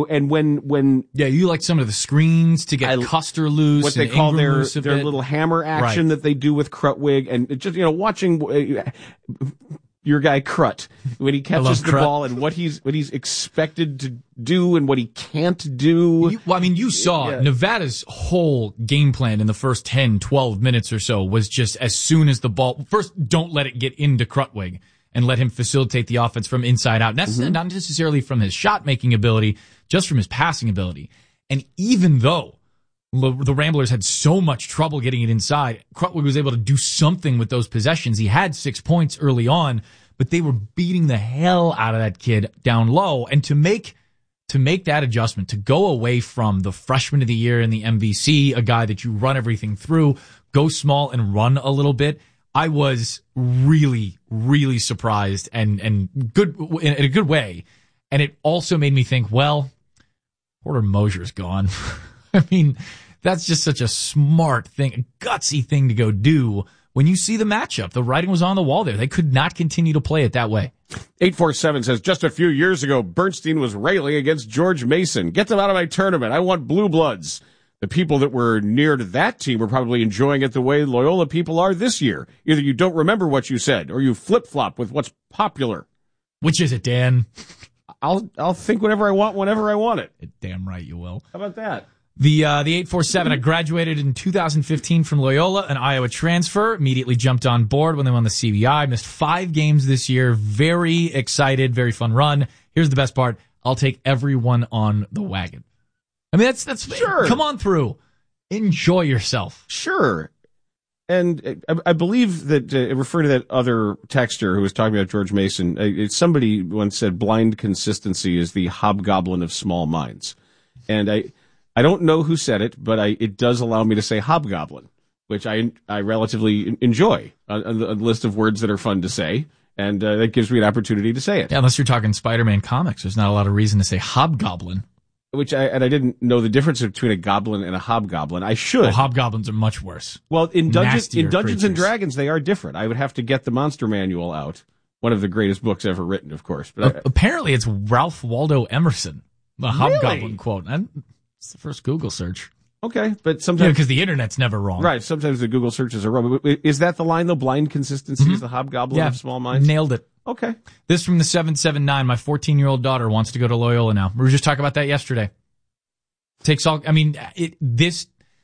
[SPEAKER 2] When
[SPEAKER 4] you like some of the screens to get Custer loose,
[SPEAKER 2] what they call their little hammer action that they do with Krutwig, and just watching your guy Krut when he catches the ball and what he's expected to do and what he can't do.
[SPEAKER 4] You saw Nevada's whole game plan in the first 10, 12 minutes or so was just as soon as the ball first, don't let it get into Krutwig. And let him facilitate the offense from inside out. Not necessarily from his shot-making ability, just from his passing ability. And even though the Ramblers had so much trouble getting it inside, Krutwig was able to do something with those possessions. He had 6 points early on, but they were beating the hell out of that kid down low. And to make that adjustment, to go away from the freshman of the year in the MVC, a guy that you run everything through, go small and run a little bit, I was really, really surprised and good in a good way. And it also made me think, well, Porter Mosier's gone. I mean, that's just such a smart thing, a gutsy thing to go do when you see the matchup. The writing was on the wall there. They could not continue to play it that way.
[SPEAKER 2] 847 says, just a few years ago, Bernstein was railing against George Mason. Get them out of my tournament. I want blue bloods. The people that were near to that team were probably enjoying it the way Loyola people are this year. Either you don't remember what you said, or you flip-flop with what's popular.
[SPEAKER 4] Which is it, Dan?
[SPEAKER 2] I'll think whatever I want whenever I want it.
[SPEAKER 4] Damn right you will.
[SPEAKER 2] How about that?
[SPEAKER 4] The 847, I graduated in 2015 from Loyola, an Iowa transfer. Immediately jumped on board when they won the CBI. Missed 5 games this year. Very excited, very fun run. Here's the best part. I'll take everyone on the wagon. I mean, that's
[SPEAKER 2] sure.
[SPEAKER 4] Come on through. Enjoy yourself.
[SPEAKER 2] Sure. And I believe that, referring to that other texter who was talking about George Mason, somebody once said blind consistency is the hobgoblin of small minds. And I don't know who said it, but it does allow me to say hobgoblin, which I relatively enjoy, a list of words that are fun to say. And that gives me an opportunity to say it.
[SPEAKER 4] Yeah, unless you're talking Spider-Man comics, there's not a lot of reason to say hobgoblin.
[SPEAKER 2] I didn't know the difference between a goblin and a hobgoblin. I should.
[SPEAKER 4] Well, hobgoblins are much worse.
[SPEAKER 2] Well, in Dungeons
[SPEAKER 4] creatures.
[SPEAKER 2] and Dragons, they are different. I would have to get the Monster Manual out. One of the greatest books ever written, of course. But
[SPEAKER 4] apparently it's Ralph Waldo Emerson, the hobgoblin quote. It's the first Google search.
[SPEAKER 2] Okay, but sometimes...
[SPEAKER 4] because the internet's never wrong.
[SPEAKER 2] Right, sometimes the Google searches are wrong. Is that the line, though? Blind consistency is the hobgoblin of small minds?
[SPEAKER 4] Nailed it.
[SPEAKER 2] Okay.
[SPEAKER 4] This from the 779. My 14-year-old daughter wants to go to Loyola now. We were just talking about that yesterday. Takes all. I mean, this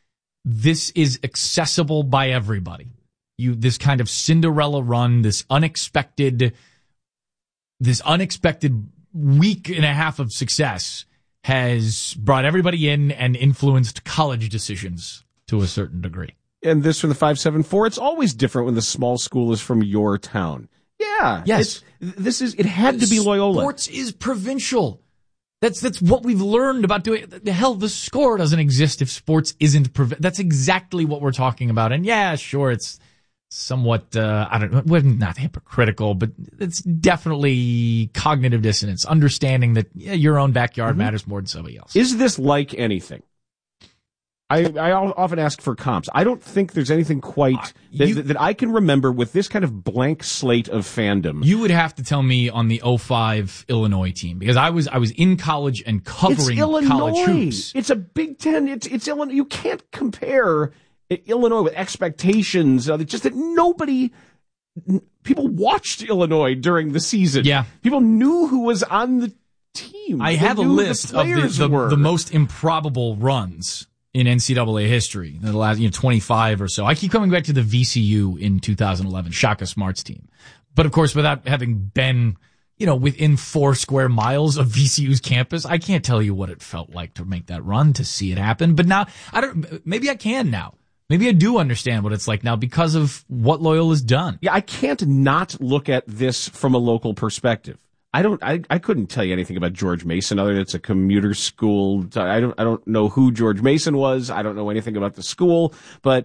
[SPEAKER 4] is accessible by everybody. This kind of Cinderella run, this unexpected week and a half of success has brought everybody in and influenced college decisions to a certain degree.
[SPEAKER 2] And this from the 574, it's always different when the small school is from your town. Yeah.
[SPEAKER 4] Yes.
[SPEAKER 2] It had to be Loyola.
[SPEAKER 4] Sports is provincial. That's what we've learned about doing. The hell, the Score doesn't exist if sports isn't that's exactly what we're talking about. And yeah, sure, it's somewhat, I don't know, well, not hypocritical, but it's definitely cognitive dissonance, understanding that your own backyard matters more than somebody else.
[SPEAKER 2] Is this like anything? I often ask for comps. I don't think there's anything quite that I can remember with this kind of blank slate of fandom.
[SPEAKER 4] You would have to tell me on the 05 Illinois team, because I was in college and covering college hoops.
[SPEAKER 2] It's a Big Ten. It's Illinois. You can't compare Illinois with expectations. Just that people watched Illinois during the season.
[SPEAKER 4] Yeah.
[SPEAKER 2] People knew who was on the team.
[SPEAKER 4] I have a list of the most improbable runs in NCAA history in the last 25 or so. I keep coming back to the VCU in 2011, Shaka Smart's team. But of course, without having been, within 4 square miles of VCU's campus, I can't tell you what it felt like to make that run, to see it happen. But now, maybe I can now. Maybe I do understand what it's like now because of what Loyola's done.
[SPEAKER 2] Yeah, I can't not look at this from a local perspective. I couldn't tell you anything about George Mason other than it's a commuter school. I don't know who George Mason was. I don't know anything about the school, but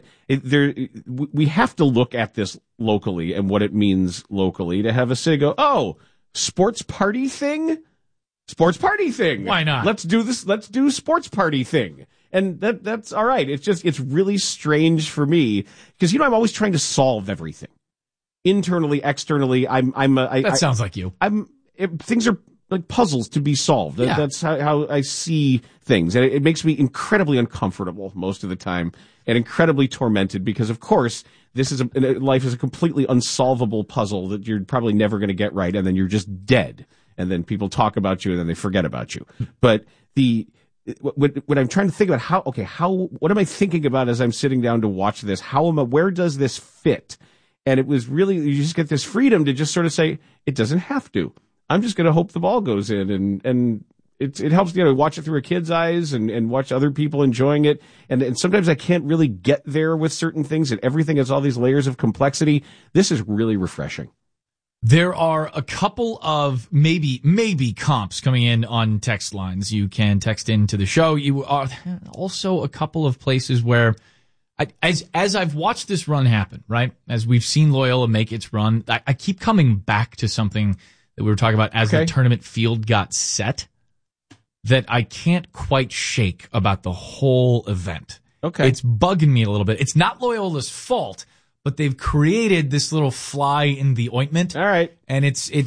[SPEAKER 2] we have to look at this locally and what it means locally to have a city go, oh, sports party thing? Sports party thing.
[SPEAKER 4] Why not?
[SPEAKER 2] Let's do this. Let's do sports party thing. And that's all right. It's really strange for me because, I'm always trying to solve everything. Internally, externally,
[SPEAKER 4] that sounds like you.
[SPEAKER 2] Things are like puzzles to be solved.
[SPEAKER 4] Yeah.
[SPEAKER 2] That's how I see things. And it makes me incredibly uncomfortable most of the time and incredibly tormented because, of course, life is a completely unsolvable puzzle that you're probably never going to get right. And then you're just dead. And then people talk about you and then they forget about you. But when I'm trying to think about what am I thinking about as I'm sitting down to watch this? Where does this fit? And it was really, you just get this freedom to just sort of say, it doesn't have to. I'm just going to hope the ball goes in, and it helps, watch it through a kid's eyes and watch other people enjoying it. And sometimes I can't really get there with certain things, and everything has all these layers of complexity. This is really refreshing.
[SPEAKER 4] There are a couple of maybe comps coming in on text lines. You can text into the show. You are also a couple of places where, as I've watched this run happen, right? As we've seen Loyola make its run, I keep coming back to something that we were talking about as the tournament field got set that I can't quite shake about the whole event.
[SPEAKER 2] Okay.
[SPEAKER 4] It's bugging me a little bit. It's not Loyola's fault, but they've created this little fly in the ointment.
[SPEAKER 2] All right.
[SPEAKER 4] And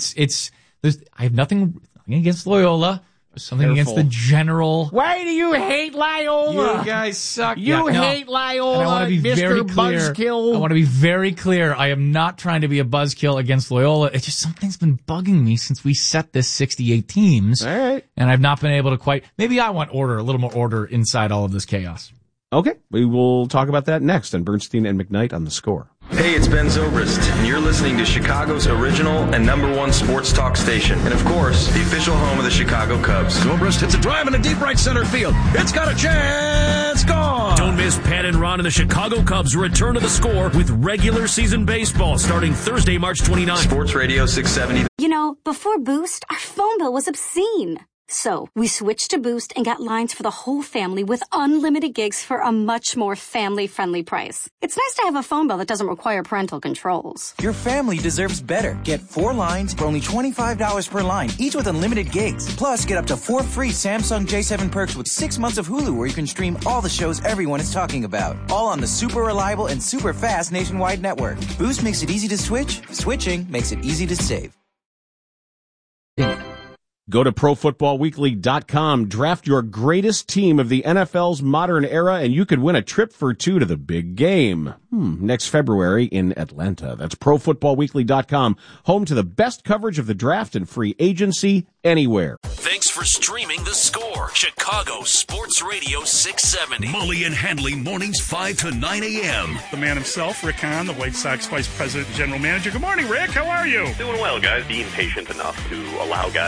[SPEAKER 4] I have nothing against Loyola. Something against the general.
[SPEAKER 2] Why do you hate Loyola?
[SPEAKER 4] You guys suck.
[SPEAKER 2] You hate Loyola,
[SPEAKER 4] and I want to be
[SPEAKER 2] Mr.
[SPEAKER 4] very clear.
[SPEAKER 2] Buzzkill.
[SPEAKER 4] I want to be very clear. I am not trying to be a buzzkill against Loyola. It's just something's been bugging me since we set this 68 teams.
[SPEAKER 2] All right.
[SPEAKER 4] And I've not been able to quite. Maybe I want a little more order inside all of this chaos.
[SPEAKER 2] Okay. We will talk about that next on Bernstein and McKnight on The Score.
[SPEAKER 3] Hey, it's Ben Zobrist, and you're listening to Chicago's original and #1 sports talk station. And of course, the official home of the Chicago Cubs.
[SPEAKER 13] Zobrist hits a drive in a deep right center field. It's got a chance. Gone. Don't miss Pat and Ron and the Chicago Cubs return to The Score with regular season baseball starting Thursday, March 29th.
[SPEAKER 3] Sports Radio 670.
[SPEAKER 7] Before Boost, our phone bill was obscene. So we switched to Boost and got lines for the whole family with unlimited gigs for a much more family-friendly price. It's nice to have a phone bill that doesn't require parental controls.
[SPEAKER 23] Your family deserves better. Get 4 lines for only $25 per line, each with unlimited gigs. Plus, get up to 4 free Samsung J7 perks with 6 months of Hulu where you can stream all the shows everyone is talking about. All on the super reliable and super fast nationwide network. Boost makes it easy to switch. Switching makes it easy to save.
[SPEAKER 2] Go to ProFootballWeekly.com, draft your greatest team of the NFL's modern era, and you could win a trip for 2 to the big game. Next February in Atlanta. That's ProFootballWeekly.com, home to the best coverage of the draft and free agency anywhere.
[SPEAKER 6] Thanks for streaming The Score, Chicago Sports Radio 670. Mully and Handley, mornings 5 to 9 a.m.
[SPEAKER 24] The man himself, Rick Hahn, the White Sox Vice President and General Manager. Good morning, Rick. How are you?
[SPEAKER 25] Doing well, guys. Being patient enough to allow guys the latitude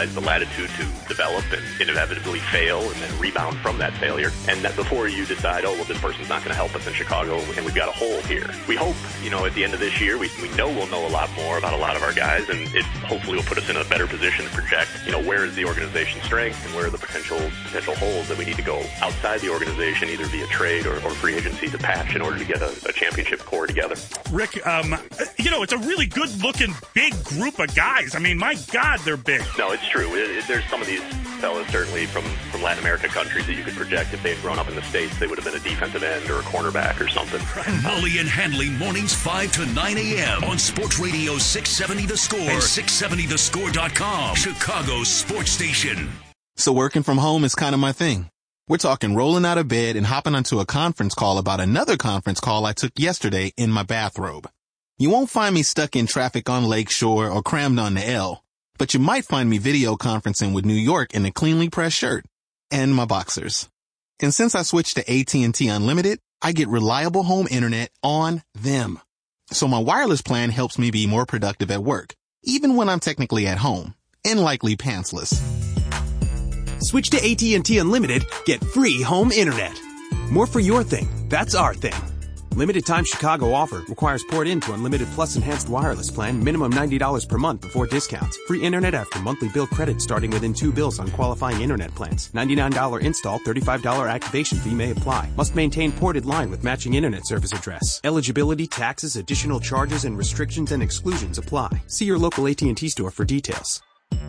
[SPEAKER 8] aptitude to develop and inevitably fail and then rebound from that failure. And that before you decide, oh, well, this person's not going to help us in Chicago and we've got a hole here. We hope, at the end of this year, we know we'll know a lot more about a lot of our guys, and it hopefully will put us in a better position to project, where is the organization's strength and where are the potential holes that we need to go outside the organization, either via trade or free agency to patch in order to get a championship core together.
[SPEAKER 24] Rick, it's a really good-looking, big group of guys. I mean, my God, they're big.
[SPEAKER 8] No, it's true. There's some of these fellas, certainly from Latin American countries, that you could project if they had grown up in the States, they would have been a defensive end or a cornerback or something.
[SPEAKER 6] Mully and Handley, mornings 5 to 9 a.m. on Sports Radio 670 The Score and 670thescore.com, Chicago's sports station.
[SPEAKER 19] So working from home is kind of my thing. We're talking rolling out of bed and hopping onto a conference call about another conference call I took yesterday in my bathrobe. You won't find me stuck in traffic on Lakeshore or crammed on the L, but you might find me video conferencing with New York in a cleanly pressed shirt and my boxers. And since I switched to AT&T Unlimited, I get reliable home internet on them. So my wireless plan helps me be more productive at work, even when I'm technically at home and likely pantsless.
[SPEAKER 20] Switch to AT&T Unlimited, get free home internet. More for your thing, that's our thing. Limited time Chicago offer requires port in to Unlimited Plus Enhanced Wireless Plan, minimum $90 per month before discounts. Free internet after monthly bill credit starting within 2 bills on qualifying internet plans. $99 install, $35 activation fee may apply. Must maintain ported line with matching internet service address. Eligibility, taxes, additional charges, and restrictions and exclusions apply. See your local AT&T store for details.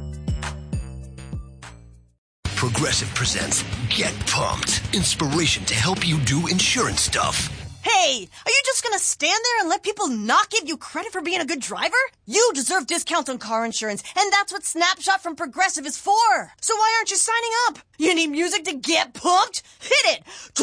[SPEAKER 9] Progressive presents Get Pumped. Inspiration to help you do insurance stuff.
[SPEAKER 10] Hey, are you just gonna stand there and let people not give you credit for being a good driver? You deserve discounts on car insurance, and that's what Snapshot from Progressive is for. So why aren't you signing up? You need music to get pumped? Hit it!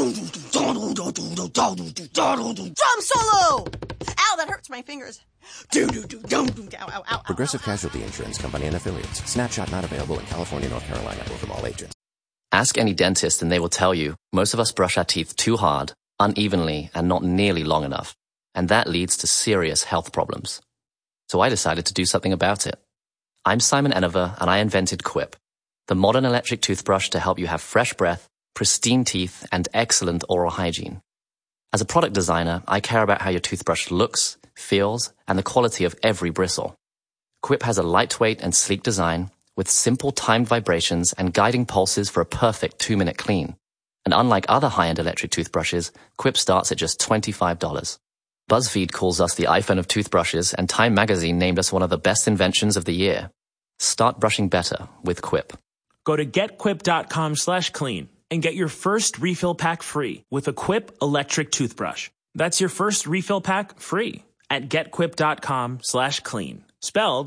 [SPEAKER 10] Drum solo! Ow, that hurts my fingers.
[SPEAKER 11] Progressive Casualty Insurance Company and Affiliates. Snapshot not available in California, North Carolina, or from all agents.
[SPEAKER 25] Ask any dentist and they will tell you most of us brush our teeth too hard, unevenly, and not nearly long enough. And that leads to serious health problems. So I decided to do something about it. I'm Simon Enever, and I invented Quip, the modern electric toothbrush to help you have fresh breath, pristine teeth, and excellent oral hygiene. As a product designer, I care about how your toothbrush looks, feels, and the quality of every bristle. Quip has a lightweight and sleek design with simple timed vibrations and guiding pulses for a perfect 2-minute clean. And unlike other high-end electric toothbrushes, Quip starts at just $25. BuzzFeed calls us the iPhone of toothbrushes, and Time Magazine named us one of the best inventions of the year. Start brushing better with Quip.
[SPEAKER 26] Go to getquip.com/clean and get your first refill pack free with a Quip electric toothbrush. That's your first refill pack free at getquip.com/clean. Spelled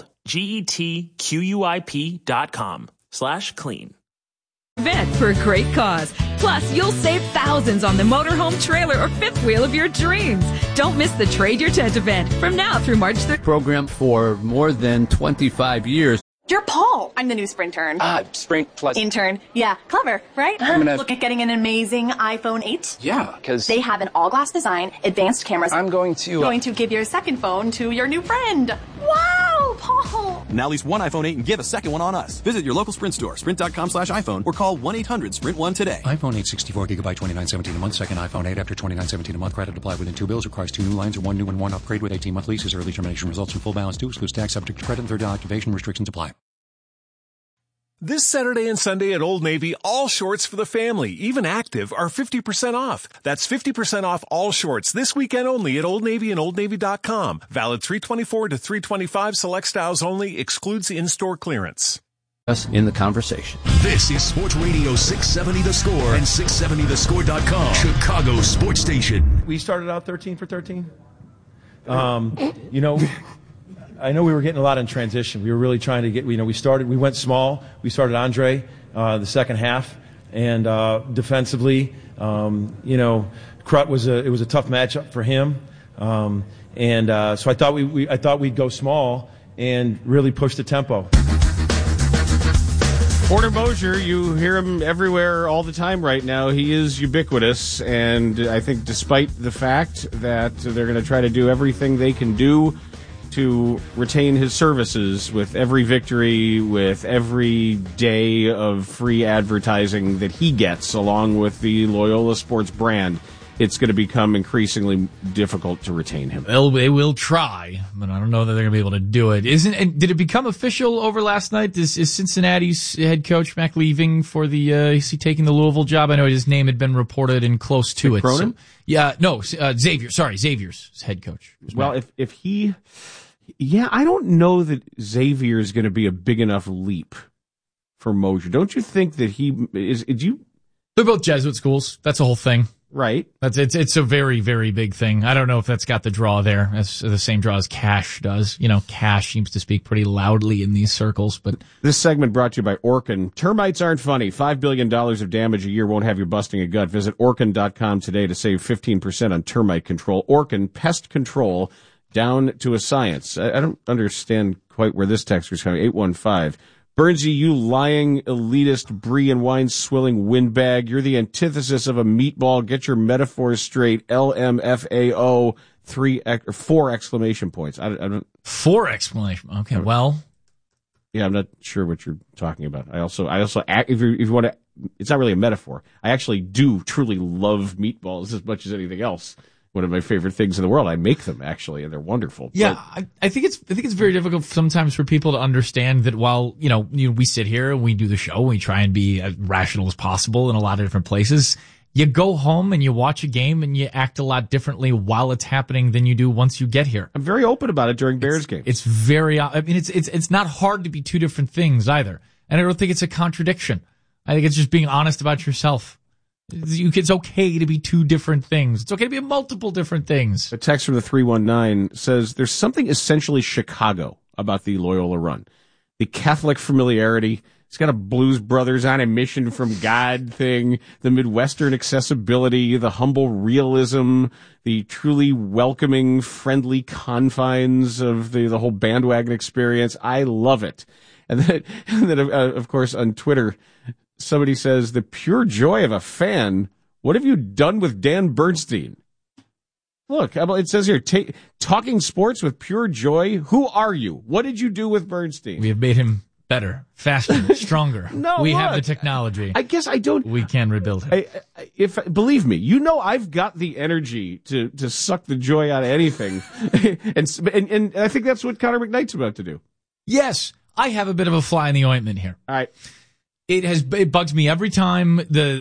[SPEAKER 26] GETQUIP.com/clean.
[SPEAKER 27] Event for a great cause. Plus, you'll save thousands on the motorhome, trailer, or fifth wheel of your dreams. Don't miss the Trade Your Tent event from now through March 3rd.
[SPEAKER 28] Program for more than 25 years.
[SPEAKER 15] You're Paul. I'm the new Sprint intern.
[SPEAKER 28] Sprint plus...
[SPEAKER 15] Intern. Yeah, clever, right? Look at getting an amazing iPhone 8.
[SPEAKER 28] Yeah, because...
[SPEAKER 15] They have an all-glass design, advanced cameras.
[SPEAKER 28] I'm going to
[SPEAKER 15] give your second phone to your new friend. Wow, Paul!
[SPEAKER 20] Now lease one iPhone 8 and give a second one on us. Visit your local Sprint store, sprint.com/iPhone, or call 1-800-SPRINT1 today.
[SPEAKER 18] iPhone 8 64 gigabyte, $29.17 a month. Second iPhone 8 after $29.17 a month. Credit applied within 2 bills. Requires 2 new lines or 1 new and 1 upgrade with 18-month leases. Early termination results in full balance due. Excludes tax subject to credit and third activation restrictions apply.
[SPEAKER 29] This Saturday and Sunday at Old Navy, all shorts for the family, even active, are 50% off. That's 50% off all shorts this weekend only at Old Navy and OldNavy.com. Valid 324 to 325, select styles only, excludes in-store clearance.
[SPEAKER 28] Us in the conversation.
[SPEAKER 6] This is Sports Radio 670 The Score and 670thescore.com, Chicago sports station.
[SPEAKER 30] We started out 13 for 13. I know we were getting a lot in transition. We were really trying to get, we went small. We started Andre the second half, and defensively, Crut was it was a tough matchup for him, so I thought I thought we'd go small and really push the tempo.
[SPEAKER 2] Porter Moser, you hear him everywhere all the time right now. He is ubiquitous, and I think despite the fact that they're going to try to do everything they can do to retain his services with every victory, with every day of free advertising that he gets, along with the Loyola Sports brand. It's going to become increasingly difficult to retain him.
[SPEAKER 1] Well, they will try, but I don't know that they're going to be able to do it. Did it become official over last night? Is Cincinnati's head coach Mac leaving for is he taking the Louisville job? I know his name had been reported and close to it.
[SPEAKER 2] Cronin?
[SPEAKER 1] Xavier. Sorry, Xavier's head coach.
[SPEAKER 2] Well, if he, I don't know that Xavier is going to be a big enough leap for Mosier. Don't you think that he is?
[SPEAKER 1] They're both Jesuit schools. That's the whole thing.
[SPEAKER 2] Right.
[SPEAKER 1] It's a very, very big thing. I don't know if that's got the draw there, as the same draw as Cash does. Cash seems to speak pretty loudly in these circles, but.
[SPEAKER 2] This segment brought to you by Orkin. Termites aren't funny. $5 billion of damage a year won't have you busting a gut. Visit Orkin.com today to save 15% on termite control. Orkin, pest control down to a science. I don't understand quite where this text was coming. 815. Bernsey, you lying, elitist, brie and wine swilling windbag. You're the antithesis of a meatball. Get your metaphors straight. LMFAO, 4 exclamation points. I don't.
[SPEAKER 1] 4 exclamation. Okay, well.
[SPEAKER 2] Yeah, I'm not sure what you're talking about. I also, if you want to, it's not really a metaphor. I actually do truly love meatballs as much as anything else. One of my favorite things in the world. I make them, actually, and they're wonderful.
[SPEAKER 1] Yeah, I think it's very difficult sometimes for people to understand that while, we sit here and we do the show, we try and be as rational as possible in a lot of different places. You go home and you watch a game and you act a lot differently while it's happening than you do once you get here.
[SPEAKER 2] I'm very open about it during Bears games.
[SPEAKER 1] It's very, it's not hard to be two different things either. And I don't think it's a contradiction. I think it's just being honest about yourself. It's okay to be two different things. It's okay to be multiple different things.
[SPEAKER 2] A text from the 319 says there's something essentially Chicago about the Loyola run. The Catholic familiarity. It's got a Blues Brothers on a mission from God thing, the Midwestern accessibility, the humble realism, the truly welcoming, friendly confines of the whole bandwagon experience. I love it. And then of course, on Twitter, somebody says, the pure joy of a fan. What have you done with Dan Bernstein? Look, it says here, talking sports with pure joy. Who are you? What did you do with Bernstein?
[SPEAKER 1] We have made him better, faster, stronger. We have the technology.
[SPEAKER 2] I guess I don't.
[SPEAKER 1] We can rebuild him.
[SPEAKER 2] Believe me, I've got the energy to suck the joy out of anything. and I think that's what Connor McKnight's about to do.
[SPEAKER 1] Yes, I have a bit of a fly in the ointment here.
[SPEAKER 2] All right.
[SPEAKER 1] It bugs me every time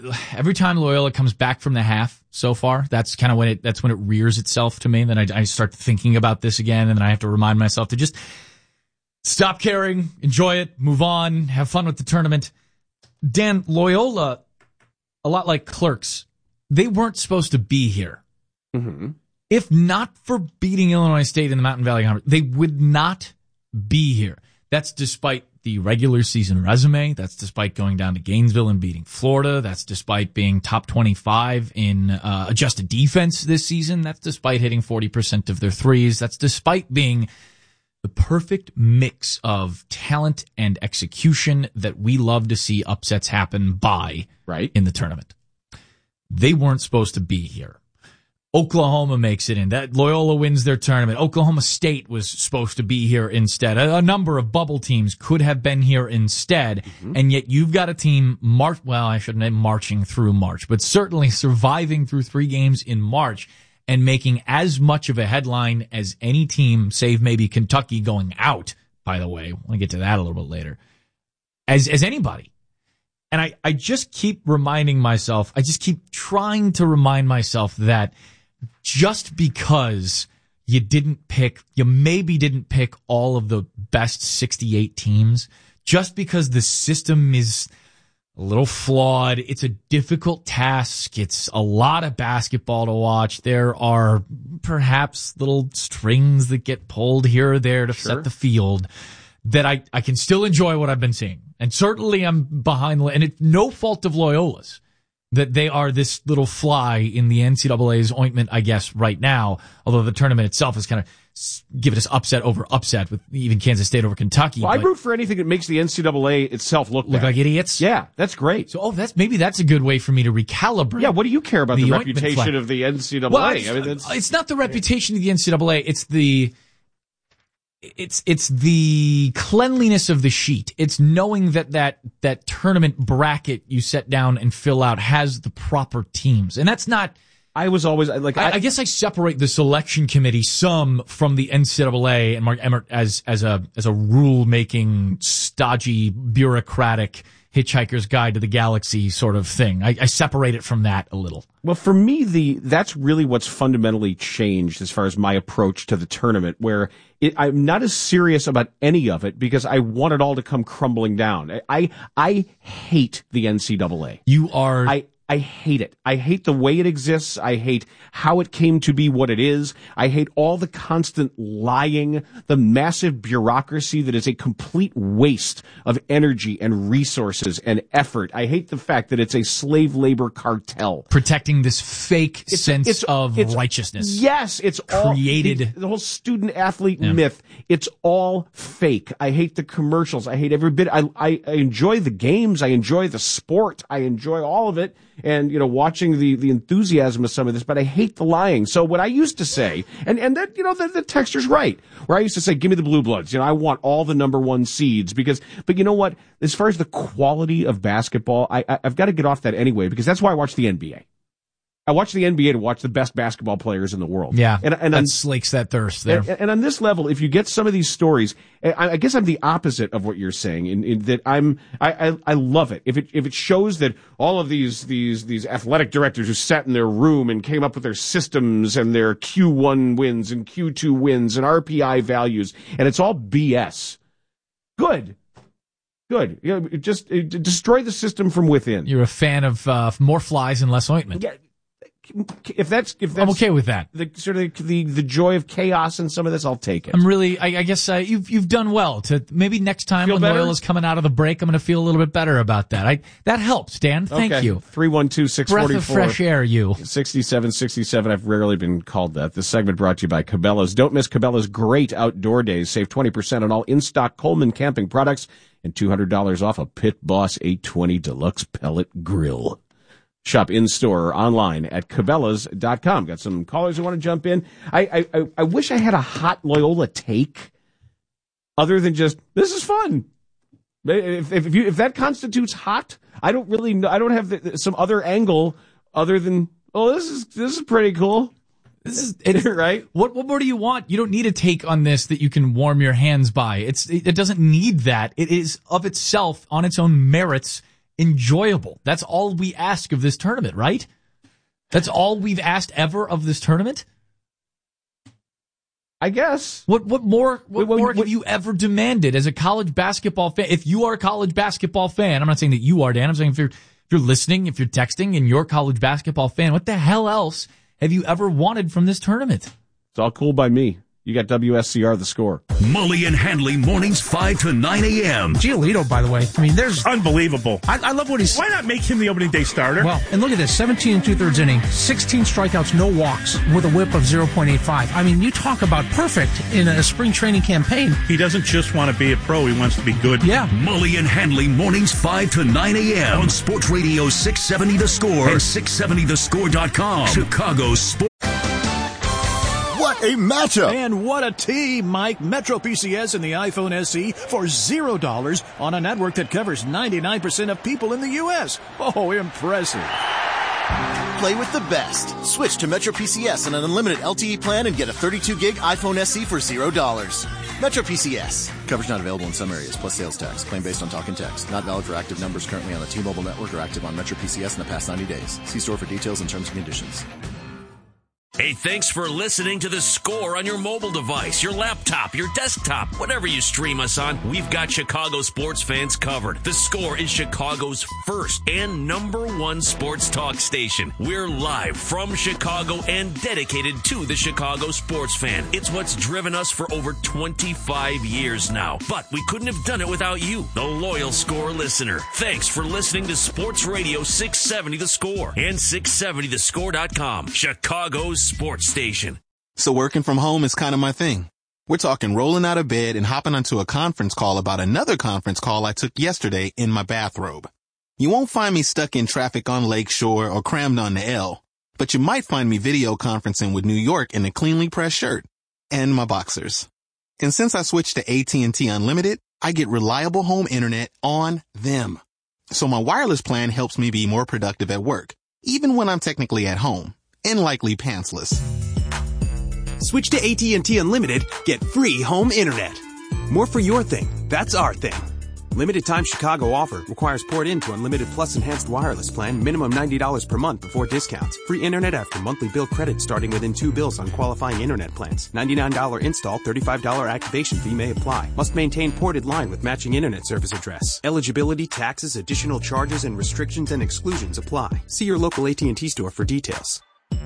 [SPEAKER 1] Loyola comes back from the half so far. That's kind of when it rears itself to me. Then I start thinking about this again, and then I have to remind myself to just stop caring, enjoy it, move on, have fun with the tournament. Dan, Loyola, a lot like Clerks, they weren't supposed to be here.
[SPEAKER 2] Mm-hmm.
[SPEAKER 1] If not for beating Illinois State in the Mountain Valley Conference, they would not be here. That's despite the regular season resume. That's despite going down to Gainesville and beating Florida. That's despite being top 25 in adjusted defense this season. That's despite hitting 40% of their threes. That's despite being the perfect mix of talent and execution that we love to see upsets happen by in the tournament. They weren't supposed to be here. Oklahoma makes it in. That Loyola wins their tournament. Oklahoma State was supposed to be here instead. A number of bubble teams could have been here instead, and yet you've got a team I shouldn't say marching through March, but certainly surviving through 3 games in March and making as much of a headline as any team, save maybe Kentucky going out, by the way. We'll get to that a little bit later. As anybody. And I just keep reminding myself, I just keep trying to remind myself that just because you maybe didn't pick all of the best 68 teams, just because the system is a little flawed, it's a difficult task, it's a lot of basketball to watch, there are perhaps little strings that get pulled here or there to set the field, that I can still enjoy what I've been seeing. And certainly I'm behind, and it's no fault of Loyola's that they are this little fly in the NCAA's ointment, I guess, right now, although the tournament itself is kind of giving us upset over upset with even Kansas State over Kentucky.
[SPEAKER 2] Well, I root for anything that makes the NCAA itself look bad.
[SPEAKER 1] Like idiots?
[SPEAKER 2] Yeah, that's great.
[SPEAKER 1] So, maybe that's a good way for me to recalibrate.
[SPEAKER 2] Yeah, what do you care about the reputation of the NCAA?
[SPEAKER 1] Well, it's not the reputation of the NCAA, it's the it's the cleanliness of the sheet. It's knowing that tournament bracket you set down and fill out has the proper teams. And that's not...
[SPEAKER 2] I was always like...
[SPEAKER 1] I guess I separate the selection committee some from the NCAA and Mark Emmert as a rule-making, stodgy, bureaucratic Hitchhiker's Guide to the Galaxy sort of thing. I separate it from that a little.
[SPEAKER 2] Well, for me, that's really what's fundamentally changed as far as my approach to the tournament, where I'm not as serious about any of it because I want it all to come crumbling down. I hate the NCAA.
[SPEAKER 1] You are...
[SPEAKER 2] I hate it. I hate the way it exists. I hate how it came to be what it is. I hate all the constant lying, the massive bureaucracy that is a complete waste of energy and resources and effort. I hate the fact that it's a slave labor cartel.
[SPEAKER 1] Protecting this fake sense of righteousness.
[SPEAKER 2] Yes, it's
[SPEAKER 1] created.
[SPEAKER 2] The whole student-athlete myth. It's all fake. I hate the commercials. I hate every bit. I enjoy the games. I enjoy the sport. I enjoy all of it. And, watching the enthusiasm of some of this, but I hate the lying. So what I used to say, and that, the texture's right, where I used to say, give me the blue bloods. I want all the number one seeds but you know what? As far as the quality of basketball, I've got to get off that anyway, because that's why I watch the NBA. I watch the NBA to watch the best basketball players in the world.
[SPEAKER 1] Yeah, and that slakes that thirst there.
[SPEAKER 2] And on this level, if you get some of these stories, I guess I'm the opposite of what you're saying. In that I love it. If it shows that all of these athletic directors who sat in their room and came up with their systems and their Q1 wins and Q2 wins and RPI values, and it's all BS. Good. Just destroy the system from within.
[SPEAKER 1] You're a fan of more flies and less ointment.
[SPEAKER 2] Yeah. If that's
[SPEAKER 1] I'm okay with that.
[SPEAKER 2] The sort of the joy of chaos and some of this, I'll take it.
[SPEAKER 1] I'm really, I guess you've done well to maybe next time when Loyal is coming out of the break, I'm going to feel a little bit better about that. That helps, Dan. Thank you.
[SPEAKER 2] 312-644.
[SPEAKER 1] Breath of fresh air, you.
[SPEAKER 2] 6767. I've rarely been called that. This segment brought to you by Cabela's. Don't miss Cabela's great outdoor days. Save 20% on all in-stock Coleman camping products and $200 off a Pit Boss 820 Deluxe Pellet Grill. Shop in-store or online at Cabela's.com. Got some callers who want to jump in. I wish I had a hot Loyola take other than just, this is fun. If that constitutes hot, I don't really know. I don't have some other angle other than, this is pretty cool.
[SPEAKER 1] This is right. What more do you want? You don't need a take on this that you can warm your hands by. It doesn't need that. It is of itself, on its own merits, enjoyable. That's all we ask of this tournament, right? That's all we've asked ever of this tournament?
[SPEAKER 2] I guess.
[SPEAKER 1] What more have you ever demanded as a college basketball fan? If you are a college basketball fan, I'm not saying that you are, Dan. I'm saying if you're listening, if you're texting and you're a college basketball fan, what the hell else have you ever wanted from this tournament?
[SPEAKER 2] It's all cool by me. You got WSCR, The Score.
[SPEAKER 6] Mully and Handley, mornings 5 to 9 a.m.
[SPEAKER 3] Giolito, by the way, there's...
[SPEAKER 24] Unbelievable.
[SPEAKER 3] I love what he's...
[SPEAKER 24] Why not make him the opening day starter?
[SPEAKER 3] Well, and look at this, 17 2/3 inning, 16 strikeouts, no walks, with a whip of 0.85. You talk about perfect in a spring training campaign.
[SPEAKER 24] He doesn't just want to be a pro, he wants to be good.
[SPEAKER 3] Yeah.
[SPEAKER 6] Mully and Handley, mornings 5 to 9 a.m. on Sports Radio 670 The Score and 670thescore.com. Chicago Sports.
[SPEAKER 4] What a matchup!
[SPEAKER 5] And what a team, Mike. Metro PCS and the iPhone SE for $0 on a network that covers 99% of people in the U.S. Oh, impressive.
[SPEAKER 4] Play with the best. Switch to Metro PCS on an unlimited LTE plan and get a 32-gig iPhone SE for $0. Metro PCS. Coverage not available in some areas, plus sales tax. Claim based on talk and text. Not valid for active numbers currently on the T-Mobile network or active on Metro PCS in the past 90 days. See store for details and terms and conditions.
[SPEAKER 12] Hey, thanks for listening to The Score on your mobile device, your laptop, your desktop, whatever you stream us on. We've got Chicago sports fans covered. The Score is Chicago's first and #1 sports talk station. We're live from Chicago and dedicated to the Chicago sports fan. It's what's driven us for over 25 years now. But we couldn't have done it without you, the loyal Score listener. Thanks for listening to Sports Radio 670 The Score and 670thescore.com. Chicago's sports station.
[SPEAKER 19] So working from home is kind of my thing. We're talking rolling out of bed and hopping onto a conference call about another conference call I took yesterday in my bathrobe. You won't find me stuck in traffic on Lakeshore or crammed on the L, but you might find me video conferencing with New York in a cleanly pressed shirt and my boxers. And since I switched to AT&T Unlimited, I get reliable home internet on them. So my wireless plan helps me be more productive at work, even when I'm technically at home and likely pantsless.
[SPEAKER 20] Switch to AT&T Unlimited, get free home internet. More for your thing, that's our thing. Limited time Chicago offer requires port in to Unlimited Plus Enhanced Wireless Plan, minimum $90 per month before discounts. Free internet after monthly bill credit starting within 2 bills on qualifying internet plans. $99 install, $35 activation fee may apply. Must maintain ported line with matching internet service address. Eligibility, taxes, additional charges, and restrictions and exclusions apply. See your local AT&T store for details.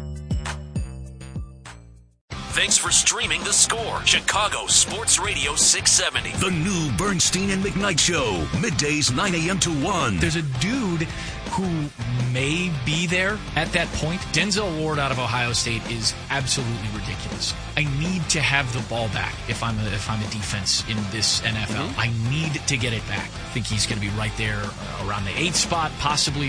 [SPEAKER 6] Thanks for streaming The Score, Chicago Sports Radio 670. The new Bernstein and McKnight Show, middays 9 a.m. to 1.
[SPEAKER 1] There's a dude who may be there at that point. Denzel Ward out of Ohio State is absolutely ridiculous. I need to have the ball back if I'm a defense in this NFL. I need to get it back. I think he's going to be right there around the 8th spot, possibly